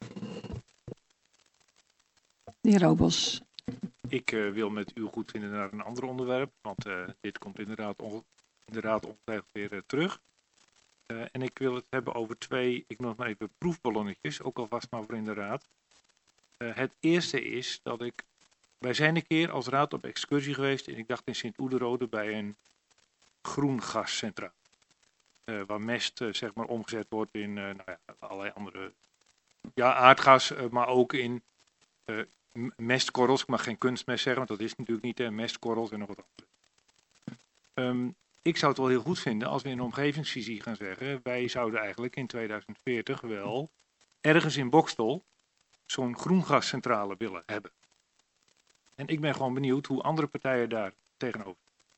De heer Roobos. Ik wil met uw goedvinden naar een ander onderwerp, want dit komt inderdaad ongetwijfeld weer terug. En ik wil het hebben over twee, ik noem het maar even proefballonnetjes, ook alvast maar voor in de raad. Het eerste is dat wij zijn een keer als raad op excursie geweest en ik dacht in Sint-Oederode bij een groen gascentraal. Waar mest zeg maar omgezet wordt in allerlei andere, aardgas, maar ook in mestkorrels. Ik mag geen kunstmest zeggen, want dat is natuurlijk niet, mestkorrels en nog wat andere. Ik zou het wel heel goed vinden als we in de omgevingsvisie gaan zeggen, wij zouden eigenlijk in 2040 wel ergens in Boxtel zo'n groengascentrale willen hebben. En ik ben gewoon benieuwd hoe andere partijen daar tegenover.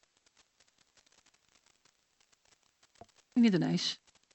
Meneer De Nijs.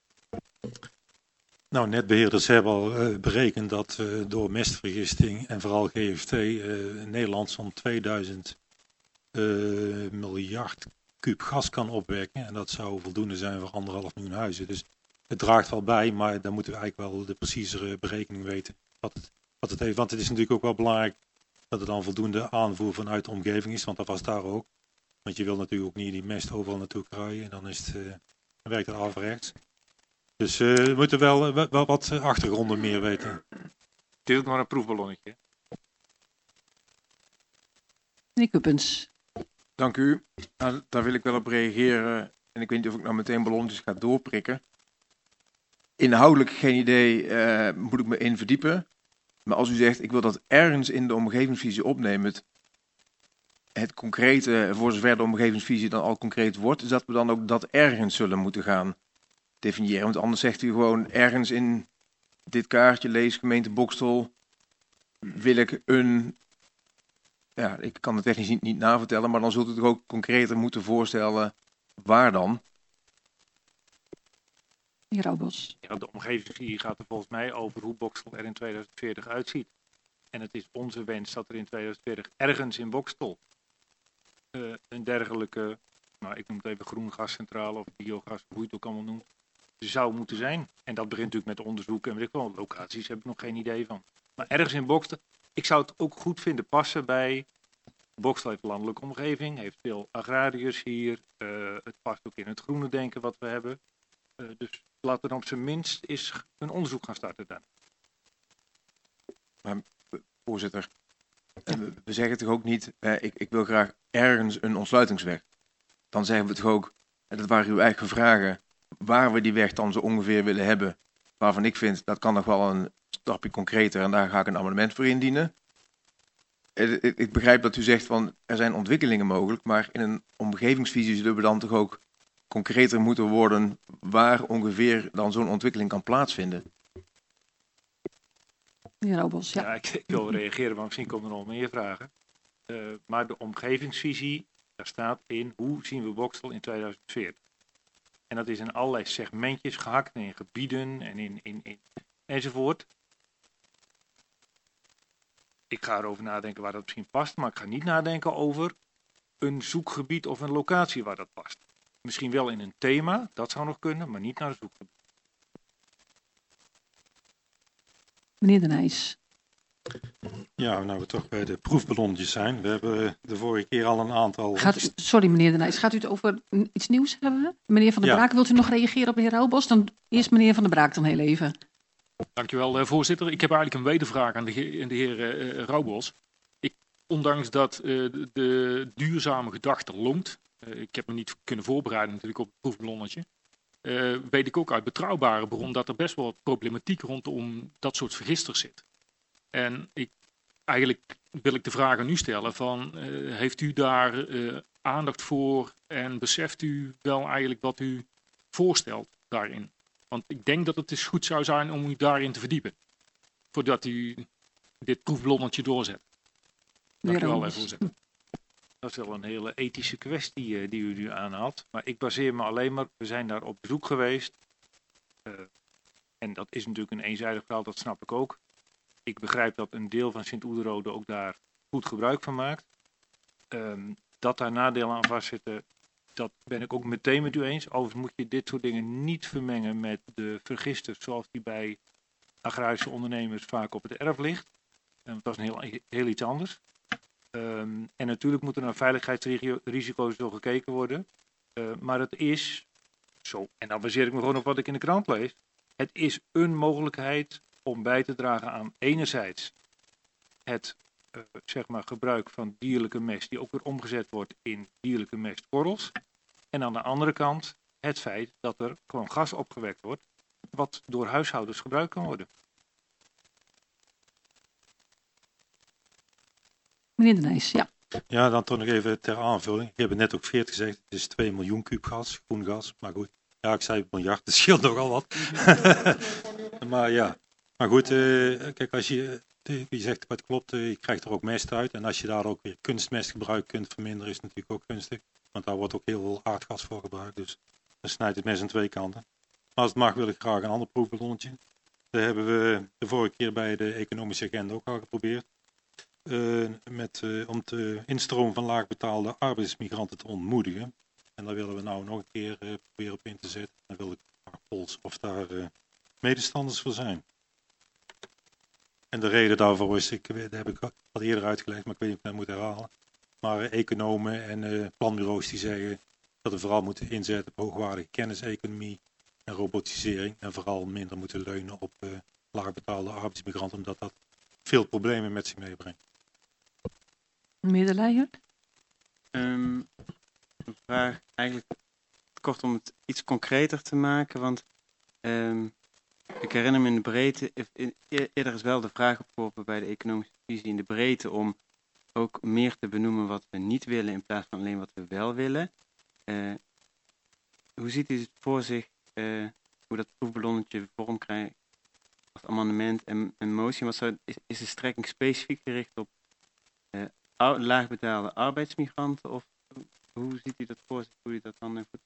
Nou, netbeheerders hebben al berekend dat door mestvergisting en vooral GFT Nederland zo'n 2000 miljard kuub gas kan opwekken. En dat zou voldoende zijn voor 1,5 miljoen huizen. Dus het draagt wel bij, maar dan moeten we eigenlijk wel de preciezere berekening weten wat het heeft. Want het is natuurlijk ook wel belangrijk dat er dan voldoende aanvoer vanuit de omgeving is, want dat was daar ook. Want je wil natuurlijk ook niet die mest overal naartoe kruien en dan is het, dan werkt het averechts. Dus we moeten wel wat achtergronden meer weten. Het is ook maar een proefballonnetje. Meneer Kuppens. Dank u. Nou, daar wil ik wel op reageren. En ik weet niet of ik nou meteen ballonnetjes ga doorprikken. Inhoudelijk geen idee, moet ik me in verdiepen. Maar als u zegt, ik wil dat ergens in de omgevingsvisie opnemen, het concrete, voor zover de omgevingsvisie dan al concreet wordt, is dat we dan ook dat ergens zullen moeten gaan definiëren. Want anders zegt u gewoon ergens in dit kaartje, lees gemeente Boxtel, wil ik een, ja, ik kan het technisch niet navertellen, maar dan zult u toch ook concreter moeten voorstellen waar dan. Meneer Roubos. Ja, de omgevingsvisie gaat er volgens mij over hoe Boxtel er in 2040 uitziet. En het is onze wens dat er in 2040 ergens in Boxtel een dergelijke, nou ik noem het even groen gascentrale of biogas, hoe je het ook allemaal noemt, zou moeten zijn. En dat begint natuurlijk met onderzoeken en weet ik wel, locaties heb ik nog geen idee van. Maar ergens in Boxtel, ik zou het ook goed vinden passen bij, Boxtel heeft landelijke omgeving, heeft veel agrariërs hier, het past ook in het groene denken wat we hebben. Dus laten we op zijn minst eens een onderzoek gaan starten dan. Maar, voorzitter, we zeggen toch ook niet, ik wil graag ergens een ontsluitingsweg. Dan zeggen we toch ook, dat waren uw eigen vragen, waar we die weg dan zo ongeveer willen hebben. Waarvan ik vind, dat kan nog wel een stapje concreter en daar ga ik een amendement voor indienen. Ik begrijp dat u zegt van, er zijn ontwikkelingen mogelijk, maar in een omgevingsvisie zullen we dan toch ook concreter moeten worden waar ongeveer dan zo'n ontwikkeling kan plaatsvinden. Meneer Roubos, ja. Ja, ik wil reageren, maar misschien komen er nog meer vragen. Maar de omgevingsvisie, daar staat in hoe zien we Boxtel in 2040. En dat is in allerlei segmentjes gehakt, in gebieden en in enzovoort. Ik ga erover nadenken waar dat misschien past, maar ik ga niet nadenken over een zoekgebied of een locatie waar dat past. Misschien wel in een thema, dat zou nog kunnen, maar niet naar een zoekgebied. Meneer De Nijs. Ja, nou we toch bij de proefballonnetjes zijn. We hebben de vorige keer al een aantal... Sorry meneer De Nijs, gaat u het over iets nieuws hebben? Meneer Van der Braak, wilt u nog reageren op de heer Roubos? Dan eerst meneer Van der Braak dan heel even. Dankjewel voorzitter. Ik heb eigenlijk een wedervraag aan de heer Roubos. Ondanks dat de duurzame gedachte loont, ik heb me niet kunnen voorbereiden natuurlijk op het proefballonnetje, weet ik ook uit betrouwbare bron dat er best wel wat problematiek rondom dat soort vergisters zit. En eigenlijk wil ik de vraag aan u stellen van, heeft u daar aandacht voor en beseft u wel eigenlijk wat u voorstelt daarin? Want ik denk dat het dus goed zou zijn om u daarin te verdiepen, voordat u dit proefballonnetje doorzet. Dank u wel, voorzitter. Dat is wel een hele ethische kwestie die u nu aanhaalt. Maar ik baseer me alleen maar, we zijn daar op bezoek geweest. En dat is natuurlijk een eenzijdig verhaal, dat snap ik ook. Ik begrijp dat een deel van Sint-Oederode ook daar goed gebruik van maakt. Dat daar nadelen aan vastzitten, dat ben ik ook meteen met u eens. Overigens moet je dit soort dingen niet vermengen met de vergisters zoals die bij agrarische ondernemers vaak op het erf ligt. Dat is heel iets anders. En natuurlijk moet er naar veiligheidsrisico's door gekeken worden. Maar het is zo, en dan baseer ik me gewoon op wat ik in de krant lees. Het is een mogelijkheid om bij te dragen aan enerzijds het gebruik van dierlijke mest die ook weer omgezet wordt in dierlijke mestkorrels. En aan de andere kant het feit dat er gewoon gas opgewekt wordt wat door huishoudens gebruikt kan worden. Meneer De Nijs, ja. Ja, dan toch nog even ter aanvulling. Ik heb het net ook 40 gezegd, het is 2 miljoen kuub gas, groen gas. Maar goed, ja, ik zei miljard, dat scheelt nogal wat. Maar ja, maar goed, kijk, als je zegt wat klopt, je krijgt er ook mest uit. En als je daar ook weer kunstmestgebruik kunt verminderen, is het natuurlijk ook gunstig. Want daar wordt ook heel veel aardgas voor gebruikt, dus dan snijdt het mes aan twee kanten. Maar als het mag, wil ik graag een ander proefballonnetje. Dat hebben we de vorige keer bij de economische agenda ook al geprobeerd. Om de instroom van laagbetaalde arbeidsmigranten te ontmoedigen. En daar willen we nou nog een keer proberen op in te zetten. Dan wil ik polsen of daar medestanders voor zijn. En de reden daarvoor is, dat heb ik al eerder uitgelegd, maar ik weet niet of ik dat moet herhalen. Maar economen en planbureaus die zeggen dat we vooral moeten inzetten op hoogwaardige kenniseconomie. en robotisering en vooral minder moeten leunen op laagbetaalde arbeidsmigranten, omdat dat veel problemen met zich meebrengt. Meneer De Leijer? Een vraag eigenlijk kort om het iets concreter te maken, want ik herinner me in de breedte, eerder is wel de vraag opgeworpen bij de economische visie in de breedte om ook meer te benoemen wat we niet willen in plaats van alleen wat we wel willen. Hoe ziet u het voor zich, hoe dat proefballonnetje vorm krijgt als amendement en motie? Is de strekking specifiek gericht op laagbetaalde arbeidsmigranten of hoe ziet u dat voor zich, hoe u dat dan goed?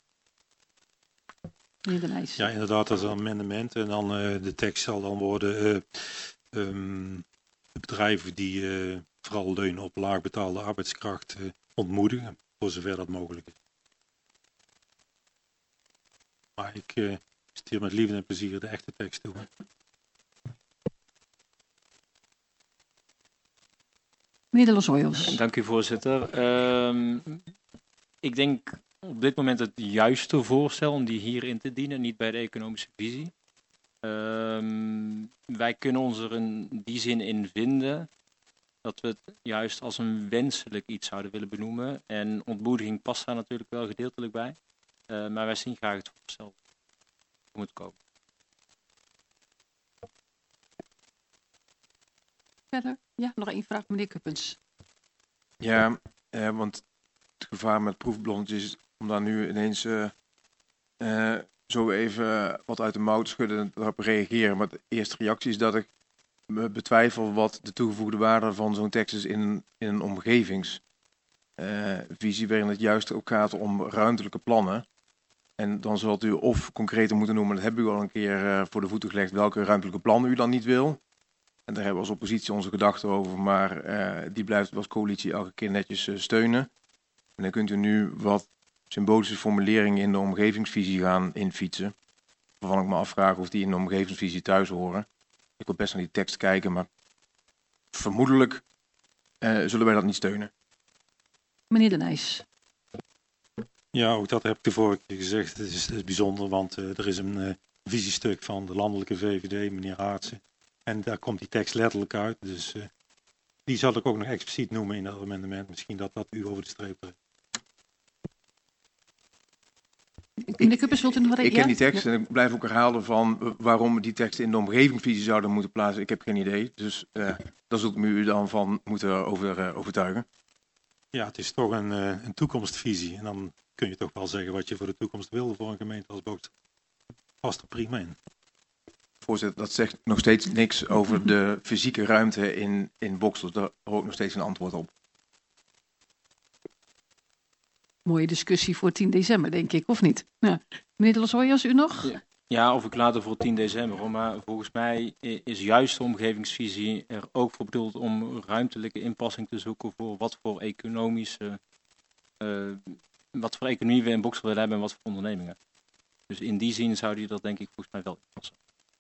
Ja, inderdaad, dat is een amendement. En dan de tekst zal dan worden de bedrijven die vooral leunen op laagbetaalde arbeidskracht ontmoedigen, voor zover dat mogelijk is. Maar ik stuur met liefde en plezier de echte tekst toe. Meneer De Los Hoyos. Dank u, voorzitter. Ik denk op dit moment het juiste voorstel om die hierin te dienen, niet bij de economische visie. Wij kunnen ons er in die zin in vinden dat we het juist als een wenselijk iets zouden willen benoemen. En ontmoediging past daar natuurlijk wel gedeeltelijk bij. Maar wij zien graag het voorstel hoe het komen. Verder? Ja, nog één vraag, meneer Kuppens. Ja, want het gevaar met proefballonnetjes is om daar nu ineens zo even wat uit de mouw te schudden en daarop reageren. Maar de eerste reactie is dat ik me betwijfel wat de toegevoegde waarde van zo'n tekst is in een omgevingsvisie, waarin het juist ook gaat om ruimtelijke plannen. En dan zult u of concreter moeten noemen, dat hebben u al een keer voor de voeten gelegd, welke ruimtelijke plannen u dan niet wil. En daar hebben we als oppositie onze gedachten over, maar die blijft als coalitie elke keer netjes steunen. En dan kunt u nu wat symbolische formuleringen in de omgevingsvisie gaan infietsen, waarvan ik me afvraag of die in de omgevingsvisie thuis horen. Ik wil best naar die tekst kijken, maar vermoedelijk zullen wij dat niet steunen. Meneer De Nijs. Ja, ook dat heb ik de vorige keer gezegd. Het is bijzonder, want er is een visiestuk van de landelijke VVD, meneer Aartsen. En daar komt die tekst letterlijk uit. Dus die zal ik ook nog expliciet noemen in dat amendement. Misschien dat u over de streep trekt. Meneer Kuppers, wilt u nog wat Ik ken die tekst en ik blijf ook herhalen van waarom we die tekst in de omgevingsvisie zouden moeten plaatsen. Ik heb geen idee, dus daar zult u dan van moeten overtuigen. Ja, het is toch een toekomstvisie. En dan kun je toch wel zeggen wat je voor de toekomst wil voor een gemeente als Bokstel. Past er prima in. Voorzitter, dat zegt nog steeds niks over de fysieke ruimte in Bokstel. Daar hoor ik nog steeds een antwoord op. Mooie discussie voor 10 december, denk ik, of niet? Ja. Meneer De Los Hoyos, u nog? Ja, of ik later voor 10 december, hoor. Maar volgens mij is juist de omgevingsvisie er ook voor bedoeld om ruimtelijke inpassing te zoeken voor wat voor economie we in Bokstel willen hebben en wat voor ondernemingen. Dus in die zin zou die dat denk ik volgens mij wel inpassen.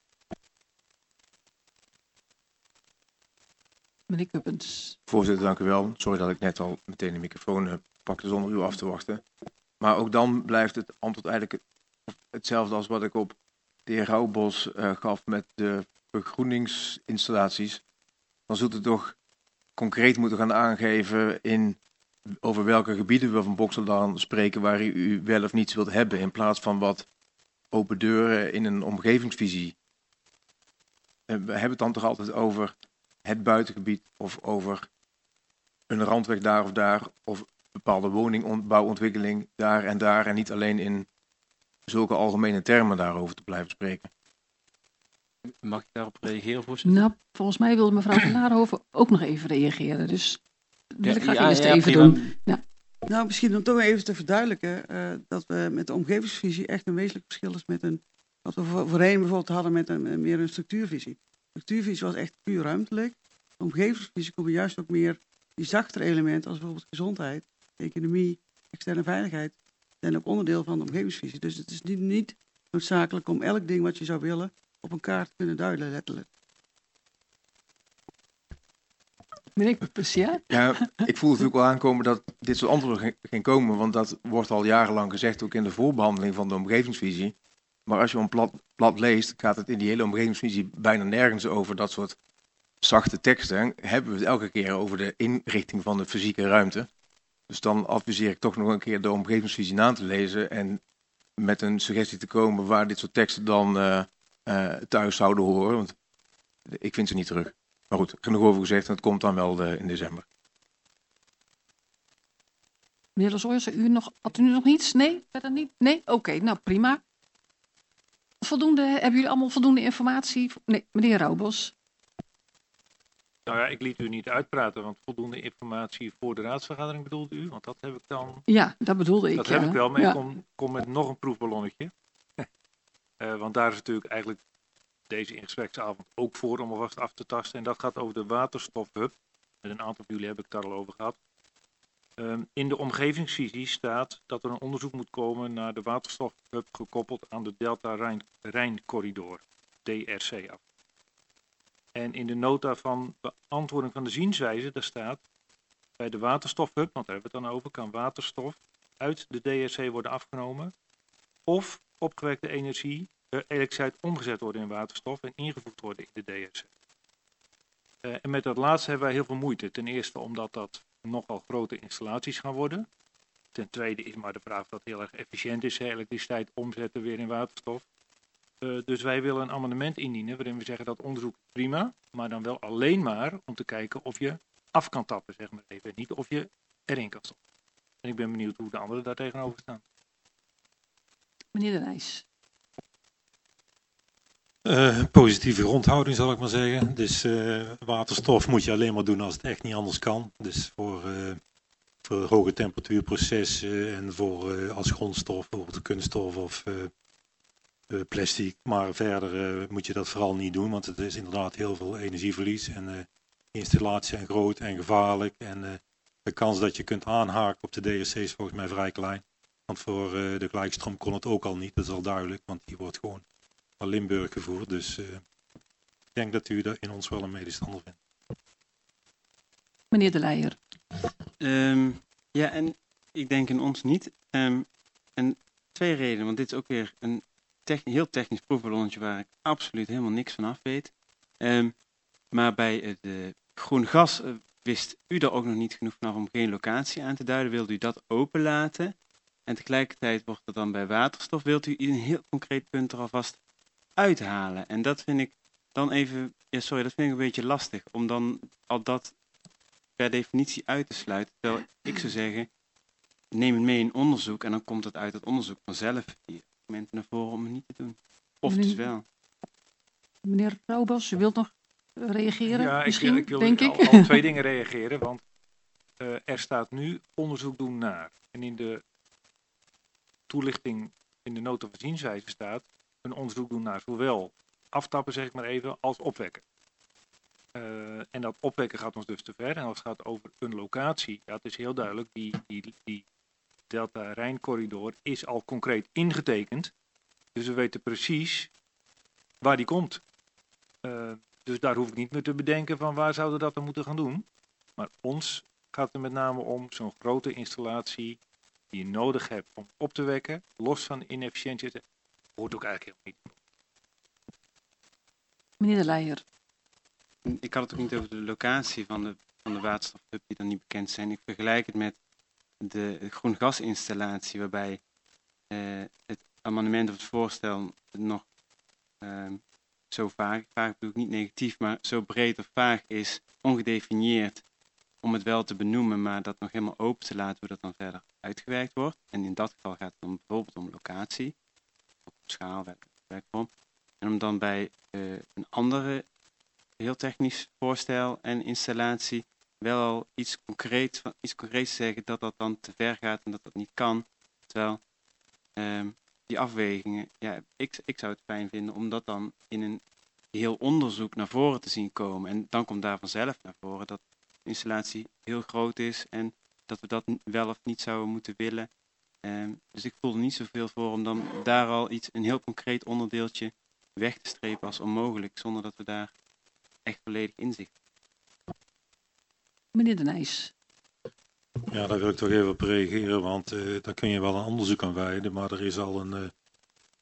Meneer Kuppens. Voorzitter, dank u wel. Sorry dat ik net al meteen de microfoon pakte zonder u af te wachten. Maar ook dan blijft het antwoord eigenlijk hetzelfde als wat ik op de heer Rauwbos gaf met de vergroeningsinstallaties. Dan zult u toch concreet moeten gaan aangeven over welke gebieden we van Bokstel dan spreken waar u wel of niets wilt hebben. In plaats van wat open deuren in een omgevingsvisie. We hebben het dan toch altijd over het buitengebied of over een randweg daar of daar of bepaalde woningbouwontwikkeling daar en niet alleen in zulke algemene termen daarover te blijven spreken. Mag ik daarop reageren, voorzitter? Nou, volgens mij wilde mevrouw van Laarhoven ook nog even reageren, dus ik ga eerst even doen. Ja. Nou, misschien om toch even te verduidelijken dat we met de omgevingsvisie echt een wezenlijk verschil is met wat we voorheen bijvoorbeeld hadden met meer een structuurvisie. De structuurvisie was echt puur ruimtelijk. De omgevingsvisie komen juist ook meer die zachtere elementen als bijvoorbeeld gezondheid, economie, externe veiligheid zijn ook onderdeel van de omgevingsvisie. Dus het is niet noodzakelijk om elk ding wat je zou willen op een kaart te kunnen duiden, letterlijk. Meneer Kuppers, ja? Ja, ik voel natuurlijk wel aankomen dat dit soort antwoorden geen komen, want dat wordt al jarenlang gezegd, ook in de voorbehandeling van de omgevingsvisie. Maar als je een blad leest, gaat het in die hele omgevingsvisie bijna nergens over dat soort zachte teksten. Hebben we het elke keer over de inrichting van de fysieke ruimte. Dus dan adviseer ik toch nog een keer de omgevingsvisie na te lezen en met een suggestie te komen waar dit soort teksten dan thuis zouden horen. Want ik vind ze niet terug. Maar goed, genoeg over gezegd en het komt dan wel in december. Meneer Lozooyers, had u nog iets? Nee? Verder niet? Nee? Oké, nou prima. Hebben jullie allemaal voldoende informatie? Nee, meneer Roubos. Nou ja, ik liet u niet uitpraten, want voldoende informatie voor de raadsvergadering bedoelde u? Want dat heb ik dan... Ja, dat bedoelde ik. Dat heb ik wel, maar ja. ik kom met nog een proefballonnetje. Want daar is natuurlijk eigenlijk deze ingespreksavond ook voor om alvast af te tasten. En dat gaat over de waterstofhub. Met een aantal van jullie heb ik het daar al over gehad. In de omgevingsvisie staat dat er een onderzoek moet komen naar de waterstofhub gekoppeld aan de Delta-Rijn-corridor, DRC. En in de nota van beantwoording van de zienswijze, daar staat bij de waterstofhub, want daar hebben we het dan over, kan waterstof uit de DRC worden afgenomen of opgewekte elektriciteit omgezet worden in waterstof en ingevoegd worden in de DRC. En met dat laatste hebben wij heel veel moeite. Ten eerste omdat dat nogal grote installaties gaan worden. Ten tweede is maar de vraag of dat heel erg efficiënt is, elektriciteit omzetten weer in waterstof. Dus wij willen een amendement indienen waarin we zeggen dat onderzoek is prima, maar dan wel alleen maar om te kijken of je af kan tappen, zeg maar even. Niet of je erin kan stoppen. En ik ben benieuwd hoe de anderen daar tegenover staan. Meneer De Nijs. Positieve grondhouding zal ik maar zeggen. Dus waterstof moet je alleen maar doen als het echt niet anders kan. Dus voor hoge temperatuurprocessen en voor als grondstof, bijvoorbeeld kunststof of plastic. Maar verder moet je dat vooral niet doen, want het is inderdaad heel veel energieverlies. En de installaties zijn groot en gevaarlijk. En de kans dat je kunt aanhaken op de DRC is volgens mij vrij klein. Want voor de gelijkstroom kon het ook al niet, dat is al duidelijk, want die wordt gewoon naar Limburg gevoerd. Dus ik denk dat u in ons wel een medestander vindt. Meneer De Leijer. Ja, en ik denk in ons niet. En twee redenen, want dit is ook weer een heel technisch proefballonnetje waar ik absoluut helemaal niks van af weet. Maar bij de groen gas wist u er ook nog niet genoeg vanaf om geen locatie aan te duiden. Wilde u dat openlaten? En tegelijkertijd wordt er dan bij waterstof, wilt u een heel concreet punt er alvast uithalen. En dat vind ik dan even, dat vind ik een beetje lastig, om dan al dat per definitie uit te sluiten. Terwijl ik zou zeggen, neem het mee in onderzoek en dan komt het uit het onderzoek vanzelf die argumenten naar voren om het niet te doen. Of dus wel. Meneer Roubos, u wilt nog reageren? Ja, misschien, ik wil denk ik. al twee dingen reageren, want er staat nu onderzoek doen naar. En in de toelichting in de nota van zienswijze staat een onderzoek doen naar zowel aftappen, zeg ik maar even, als opwekken. En dat opwekken gaat ons dus te ver. En als het gaat over een locatie, ja, het is heel duidelijk, die Delta-Rijn-corridor is al concreet ingetekend. Dus we weten precies waar die komt. Dus daar hoef ik niet meer te bedenken van waar zouden we dat dan moeten gaan doen. Maar ons gaat er met name om zo'n grote installatie die je nodig hebt om op te wekken, los van inefficiëntie, hoort ook eigenlijk helemaal niet. Meneer De Leijer. Ik had het ook niet over de locatie van de waterstofhub die dan niet bekend zijn. Ik vergelijk het met de groen gasinstallatie waarbij het amendement of het voorstel nog zo vaag bedoel ik niet negatief, maar zo breed of vaag is, ongedefinieerd, om het wel te benoemen, maar dat nog helemaal open te laten hoe dat dan verder uitgewerkt wordt. En in dat geval gaat het dan bijvoorbeeld om locatie, op schaal, werkvorm. En om dan bij een andere heel technisch voorstel en installatie wel al iets concreets te zeggen dat dat dan te ver gaat en dat dat niet kan. Terwijl die afwegingen, ja, ik zou het fijn vinden om dat dan in een heel onderzoek naar voren te zien komen. En dan komt daar vanzelf naar voren dat de installatie heel groot is en dat we dat wel of niet zouden moeten willen. Dus ik voel er niet zoveel voor om dan daar al een heel concreet onderdeeltje weg te strepen als onmogelijk, zonder dat we daar echt volledig inzicht hebben. Meneer De Nijs. Ja, daar wil ik toch even op reageren, want daar kun je wel een onderzoek aan wijden, maar er is al een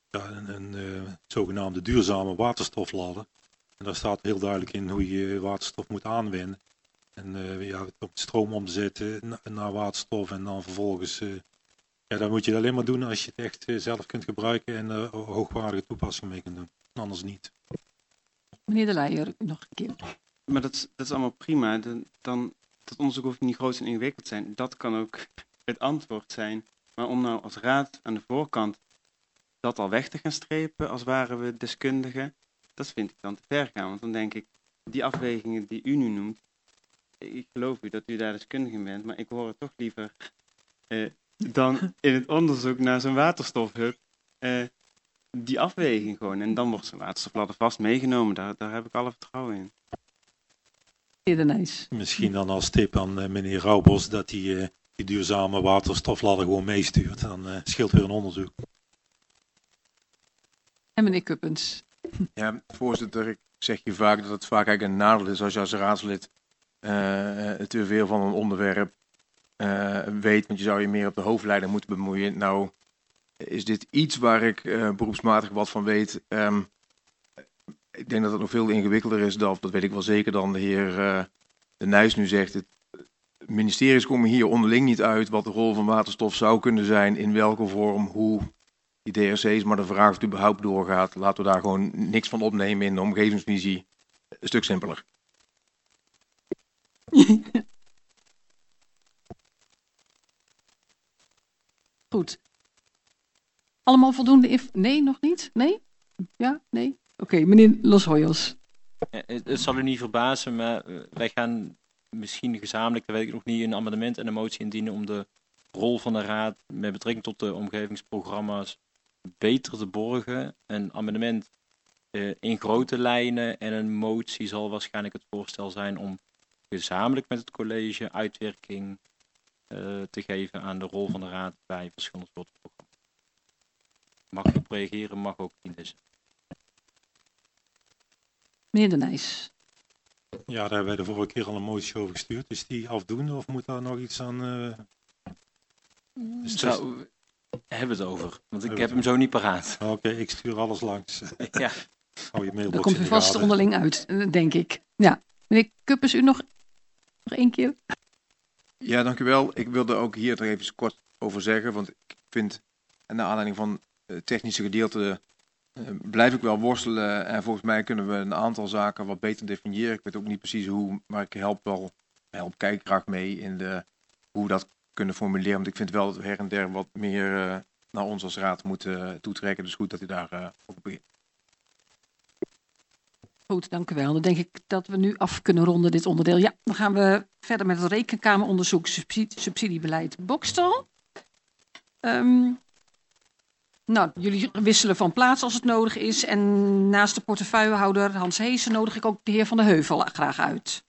een zogenaamde duurzame waterstofladder. En daar staat heel duidelijk in hoe je waterstof moet aanwenden. En om stroom om te zetten naar waterstof en dan vervolgens... dan moet je het alleen maar doen als je het echt zelf kunt gebruiken en hoogwaardige toepassingen mee kunt doen. Anders niet. Meneer De Leijer, nog een keer. Maar dat is allemaal prima. Dat onderzoek hoeft niet groot en ingewikkeld te zijn. Dat kan ook het antwoord zijn. Maar om nou als raad aan de voorkant dat al weg te gaan strepen, als waren we deskundigen, dat vind ik dan te ver gaan. Want dan denk ik, die afwegingen die u nu noemt, ik geloof u dat u daar deskundig in bent, maar ik hoor het toch liever dan in het onderzoek naar zo'n waterstofhub, die afweging gewoon. En dan wordt zo'n waterstofladder vast meegenomen. Daar heb ik alle vertrouwen in. Meneer De Nijs. Misschien dan als tip aan meneer Roubos dat hij die duurzame waterstofladder gewoon meestuurt. Dan scheelt weer een onderzoek. En meneer Kuppens. Ja, voorzitter, ik zeg je vaak dat het vaak eigenlijk een nadeel is als je als raadslid te veel van een onderwerp weet, want je zou je meer op de hoofdlijnen moeten bemoeien. Nou, is dit iets waar ik beroepsmatig wat van weet? Ik denk dat het nog veel ingewikkelder is, dat weet ik wel zeker dan de heer De Nijs nu zegt. Het ministeries komen hier onderling niet uit wat de rol van waterstof zou kunnen zijn, in welke vorm, hoe die DRC's, maar de vraag of het überhaupt doorgaat, laten we daar gewoon niks van opnemen in de omgevingsvisie. Een stuk simpeler. Goed. Allemaal voldoende Nee, nog niet? Nee? Ja? Nee? Oké, meneer Los Hoyos. Het zal u niet verbazen, maar wij gaan misschien gezamenlijk, dat weet ik nog niet, een amendement en een motie indienen om de rol van de raad met betrekking tot de omgevingsprogramma's beter te borgen. Een amendement in grote lijnen en een motie zal waarschijnlijk het voorstel zijn om gezamenlijk met het college uitwerking te geven aan de rol van de raad bij verschillende soorten programma's. Mag ik op reageren, mag ook in deze. Meneer De Nijs. Ja, daar hebben wij de vorige keer al een motie over gestuurd. Is die afdoende of moet daar nog iets aan... Hebben we het over, want ik heb hem zo niet paraat. Oké, ik stuur alles langs. Ja. Hou je mailbox Dat komt in u de vast gaten. onderling uit, denk ik. Ja. Meneer Kuppens, u nog één keer? Ja, dank u wel. Ik wilde ook hier nog even kort over zeggen, want ik vind, naar aanleiding van het technische gedeelte, blijf ik wel worstelen. En volgens mij kunnen we een aantal zaken wat beter definiëren. Ik weet ook niet precies hoe, maar ik kijk graag mee in hoe we dat kunnen formuleren. Want ik vind wel dat we her en der wat meer naar ons als raad moeten toetrekken. Dus goed dat u daar op begint. Goed, dank u wel. Dan denk ik dat we nu af kunnen ronden dit onderdeel. Ja, dan gaan we verder met het rekenkameronderzoek subsidiebeleid Bokstel. Jullie wisselen van plaats als het nodig is. En naast de portefeuillehouder Hans Heesen nodig ik ook de heer Van de Heuvel graag uit.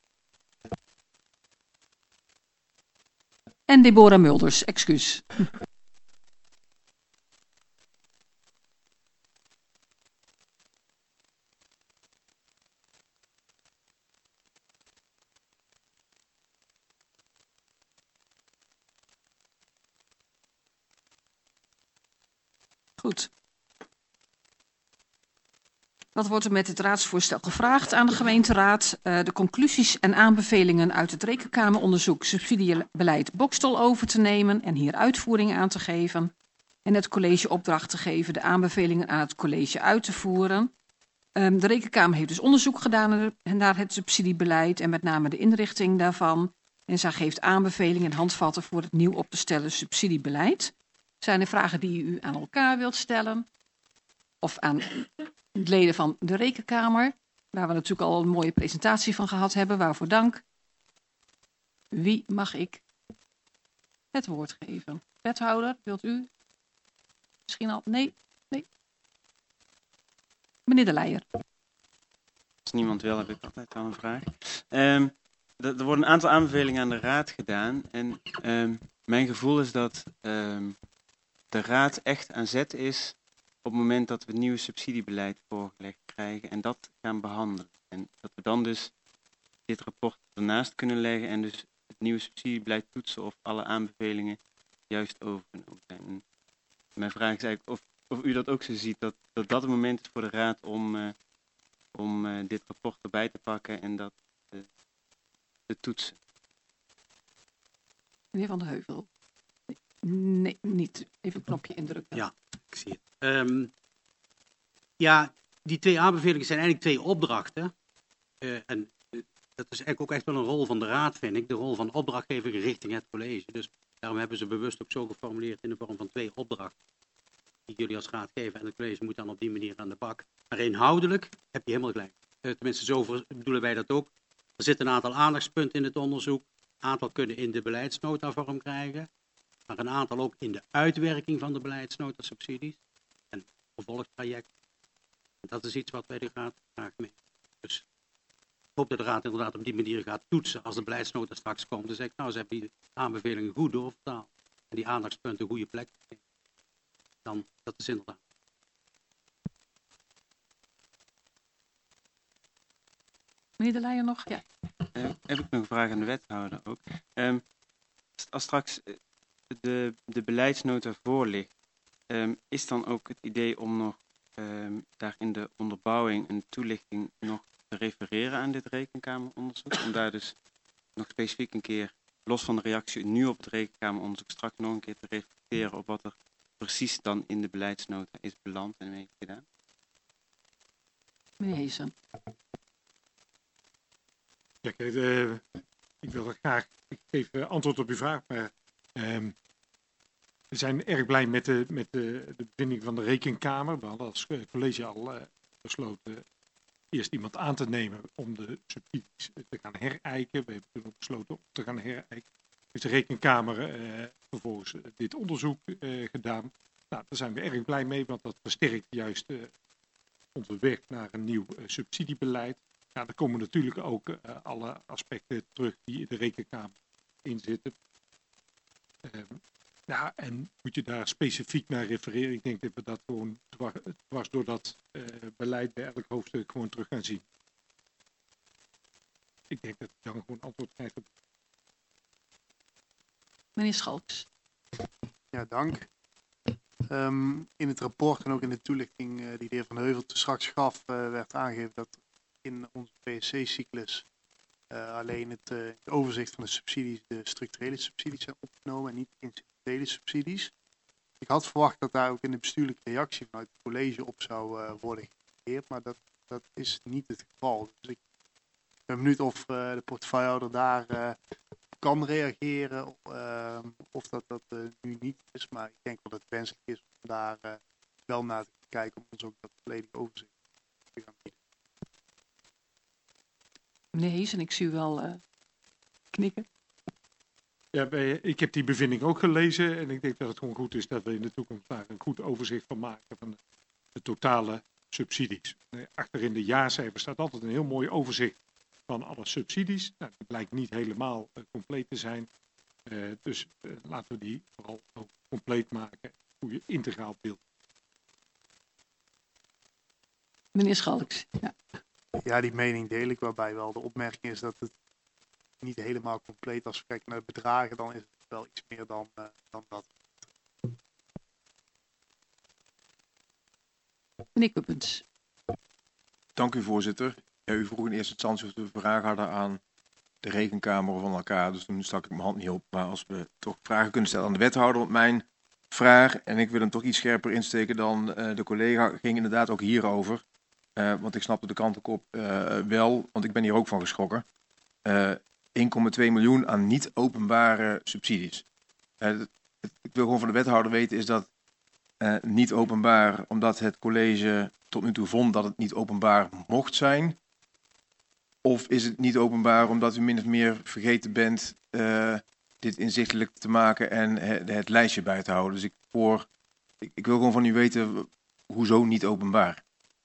En Deborah Mulders, excuus. Goed. Wat wordt er met het raadsvoorstel gevraagd aan de gemeenteraad? De conclusies en aanbevelingen uit het rekenkameronderzoek subsidiebeleid Bokstel over te nemen en hier uitvoering aan te geven. En het college opdracht te geven de aanbevelingen aan het college uit te voeren. De rekenkamer heeft dus onderzoek gedaan naar het subsidiebeleid en met name de inrichting daarvan. En zij geeft aanbevelingen en handvatten voor het nieuw op te stellen subsidiebeleid. Zijn er vragen die u aan elkaar wilt stellen? Of aan leden van de Rekenkamer, waar we natuurlijk al een mooie presentatie van gehad hebben, waarvoor dank. Wie mag ik het woord geven? Wethouder, wilt u? Misschien al? Nee? Meneer De Leijer. Als niemand wil, heb ik altijd al een vraag. Er worden een aantal aanbevelingen aan de raad gedaan. En mijn gevoel is dat de raad echt aan zet is op het moment dat we het nieuwe subsidiebeleid voorgelegd krijgen en dat gaan behandelen. En dat we dan dus dit rapport ernaast kunnen leggen en dus het nieuwe subsidiebeleid toetsen of alle aanbevelingen juist overgenomen zijn. En mijn vraag is eigenlijk of of u dat ook zo ziet, dat dat het moment is voor de Raad om dit rapport erbij te pakken en dat te toetsen. Meneer Van de Heuvel. Nee, niet. Even een knopje indrukken. Ja, ik zie het. Ja, die 2 aanbevelingen zijn eigenlijk 2 opdrachten. En dat is eigenlijk ook echt wel een rol van de Raad, vind ik. De rol van opdrachtgever richting het college. Dus daarom hebben ze bewust ook zo geformuleerd in de vorm van 2 opdrachten. Die jullie als Raad geven en het college moet dan op die manier aan de bak. Maar inhoudelijk heb je helemaal gelijk. Tenminste, zo bedoelen wij dat ook. Er zitten een aantal aandachtspunten in het onderzoek. Een aantal kunnen in de beleidsnota vorm krijgen. Maar een aantal ook in de uitwerking van de beleidsnota subsidies. En vervolgtraject. Dat is iets wat wij de Raad graag mee. Dus ik hoop dat de Raad inderdaad op die manier gaat toetsen als de beleidsnota straks komt. Dan zeg ik, nou, ze hebben die aanbevelingen goed doorvertaald. En die aandachtspunten een goede plek gegeven. Dan, dat is inderdaad. Meneer De Leijer nog? Ja. Heb ik nog een vraag aan de wethouder ook. Als straks de beleidsnota voor ligt, is dan ook het idee om nog daar in de onderbouwing en toelichting nog te refereren aan dit rekenkameronderzoek? Om daar dus nog specifiek een keer, los van de reactie nu op het rekenkameronderzoek, straks nog een keer te reflecteren op wat er precies dan in de beleidsnota is beland en mee gedaan? Meneer Heesen. Ja, kijk, ik wil graag, ik geef antwoord op uw vraag, maar we zijn erg blij met de bevinding van de Rekenkamer. We hadden als college al besloten eerst iemand aan te nemen om de subsidies te gaan herijken. We hebben toen ook besloten om te gaan herijken. Dus de Rekenkamer vervolgens dit onderzoek gedaan. Nou, daar zijn we erg blij mee, want dat versterkt juist onze weg naar een nieuw subsidiebeleid. Ja, er komen natuurlijk ook alle aspecten terug die in de Rekenkamer in zitten. Ja, en moet je daar specifiek naar refereren? Ik denk dat we dat gewoon dwars door dat beleid bij elk hoofdstuk gewoon terug gaan zien. Ik denk dat ik dan gewoon antwoord krijg op. Meneer Schalks. Ja, dank. In het rapport en ook in de toelichting die de heer Van Heuvel straks gaf, werd aangegeven dat in onze PSC-cyclus alleen het overzicht van de subsidies, de structurele subsidies zijn opgenomen en niet de incidentele subsidies. Ik had verwacht dat daar ook in de bestuurlijke reactie vanuit het college op zou worden gereageerd, maar dat is niet het geval. Dus ik ben benieuwd of de portefeuillehouder daar kan reageren of dat nu niet is, maar ik denk wel dat het wenselijk is om daar wel naar te kijken om ons ook dat volledige overzicht te gaan bieden. Meneer Heesen, ik zie u wel knikken. Ja, ik heb die bevinding ook gelezen en ik denk dat het gewoon goed is dat we in de toekomst daar een goed overzicht van maken van de totale subsidies. Achter in de jaarcijfers staat altijd een heel mooi overzicht van alle subsidies. Nou, die blijkt niet helemaal compleet te zijn. Dus laten we die vooral ook compleet maken. Hoe je integraal beeld. Meneer Schalks. Ja. Ja, die mening deel ik, waarbij wel de opmerking is dat het niet helemaal compleet, als we kijken naar de bedragen, dan is het wel iets meer dan dat. Meneer Kuppens. Dank u, voorzitter. Ja, u vroeg in eerste instantie of we vragen hadden aan de Rekenkamer van elkaar, dus toen stak ik mijn hand niet op. Maar als we toch vragen kunnen stellen aan de wethouder, want mijn vraag, en ik wil hem toch iets scherper insteken dan de collega, ging inderdaad ook hierover. Want ik snapte de kant ook op wel, want ik ben hier ook van geschrokken. 1,2 miljoen aan niet-openbare subsidies. Ik wil gewoon van de wethouder weten, is dat niet openbaar omdat het college tot nu toe vond dat het niet openbaar mocht zijn? Of is het niet openbaar omdat u min of meer vergeten bent dit inzichtelijk te maken en het lijstje bij te houden? Dus ik wil gewoon van u weten, hoezo niet openbaar?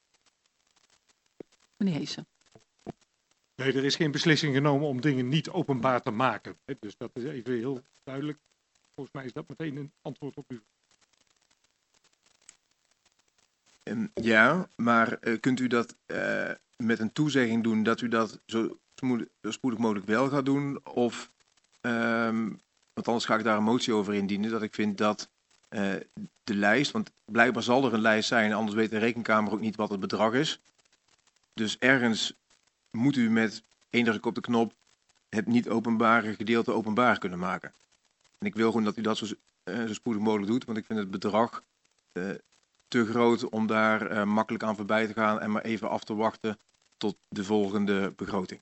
Meneer Heesen. Nee, er is geen beslissing genomen om dingen niet openbaar te maken. Dus dat is even heel duidelijk. Volgens mij is dat meteen een antwoord op u. Ja, maar kunt u dat met een toezegging doen dat u dat zo spoedig mogelijk wel gaat doen? Of, want anders ga ik daar een motie over indienen, dat ik vind dat de lijst. Want blijkbaar zal er een lijst zijn, anders weet de rekenkamer ook niet wat het bedrag is. Dus ergens moet u met één druk op de knop het niet openbare gedeelte openbaar kunnen maken. En ik wil gewoon dat u dat zo spoedig mogelijk doet, want ik vind het bedrag te groot om daar makkelijk aan voorbij te gaan en maar even af te wachten tot de volgende begroting.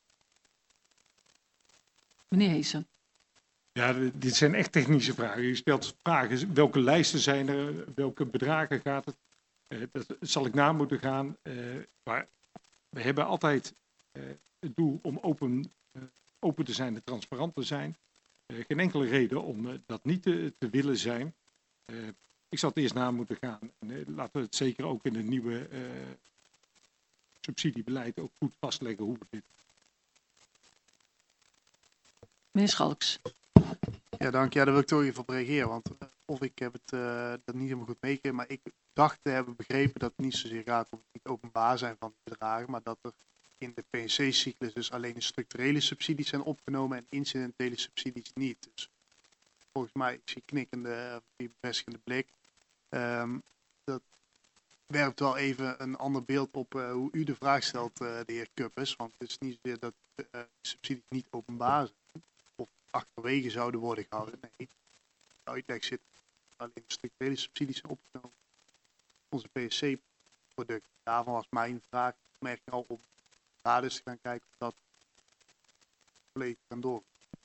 Meneer Heesen. Ja, dit zijn echt technische vragen. U stelt vragen, welke lijsten zijn er, welke bedragen gaat het? Dat zal ik na moeten gaan. Maar we hebben altijd het doel om open te zijn en transparant te zijn. Geen enkele reden om dat niet te willen zijn. Ik zal het eerst na moeten gaan. En, laten we het zeker ook in het nieuwe subsidiebeleid ook goed vastleggen hoe we dit. Meneer Schalks. Ja, dank. Ja, daar wil ik toch even op reageren. Want of ik heb het dat niet helemaal goed meegekregen, maar ik dacht te hebben begrepen dat het niet zozeer gaat om het niet openbaar zijn van de bedragen, maar dat er in de PNC-cyclus dus alleen de structurele subsidies zijn opgenomen en incidentele subsidies niet. Dus volgens mij, ik zie knikkende, bevestigende blik. Dat werpt wel even een ander beeld op hoe u de vraag stelt, de heer Kuppers. Want het is niet zozeer dat de subsidies niet openbaar zijn of achterwege zouden worden gehouden. Nee, de uitleg zit alleen de structurele subsidies zijn opgenomen. Onze PSC-producten. Daarvan was mijn vraag, merk al om daar dus te gaan kijken of dat volledig kan door.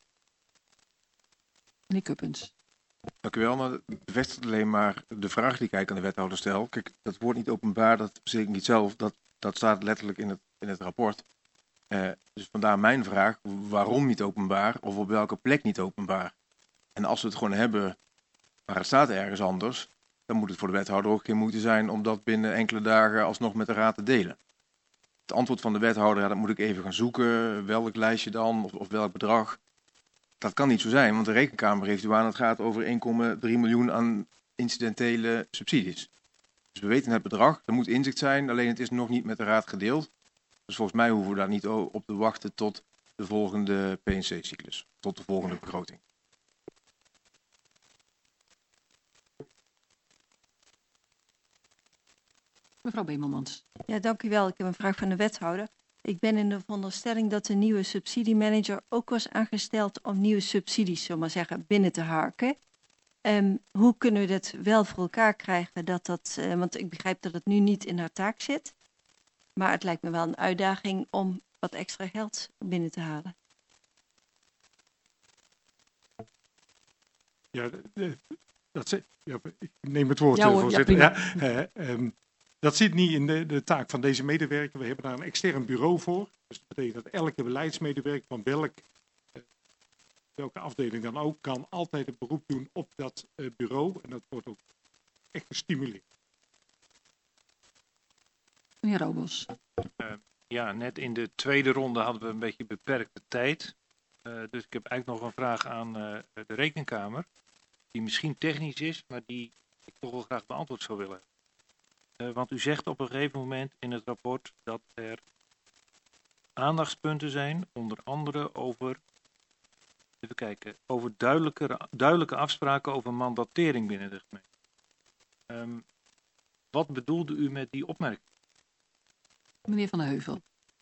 Meneer Kuppens. Dank u wel, maar het bevestigt alleen maar de vraag die ik eigenlijk aan de wethouder stel. Kijk, dat wordt niet openbaar, dat verzeker ik niet zelf, dat staat letterlijk in het rapport. Dus vandaar mijn vraag, waarom niet openbaar of op welke plek niet openbaar? En als we het gewoon hebben, maar het staat ergens anders, dan moet het voor de wethouder ook geen moeite zijn om dat binnen enkele dagen alsnog met de raad te delen. Het antwoord van de wethouder, ja, dat moet ik even gaan zoeken, welk lijstje dan of welk bedrag. Dat kan niet zo zijn, want de rekenkamer heeft u aan, het gaat over 1,3 miljoen aan incidentele subsidies. Dus we weten het bedrag, er moet inzicht zijn, alleen het is nog niet met de raad gedeeld. Dus volgens mij hoeven we daar niet op te wachten tot de volgende PNC-cyclus, tot de volgende begroting. Mevrouw Bemelmans. Ja, dank u wel. Ik heb een vraag van de wethouder. Ik ben in de veronderstelling dat de nieuwe subsidiemanager ook was aangesteld om nieuwe subsidies, zullen we maar zeggen, binnen te harken. Hoe kunnen we dat wel voor elkaar krijgen? Want ik begrijp dat het nu niet in haar taak zit. Maar het lijkt me wel een uitdaging om wat extra geld binnen te halen. Ja, ik neem het woord, voorzitter. Ja, dat zit niet in de taak van deze medewerker. We hebben daar een extern bureau voor. Dus dat betekent dat elke beleidsmedewerker van welke afdeling dan ook, kan altijd een beroep doen op dat bureau. En dat wordt ook echt gestimuleerd. Meneer Robles. Ja, net in de tweede ronde hadden we een beetje beperkte tijd. Dus ik heb eigenlijk nog een vraag aan de Rekenkamer. Die misschien technisch is, maar die ik toch wel graag beantwoord zou willen. Want u zegt op een gegeven moment in het rapport dat er aandachtspunten zijn, onder andere over, even kijken, over duidelijke afspraken over mandatering binnen de gemeente. Wat bedoelde u met die opmerking? Meneer Van der Heuvel.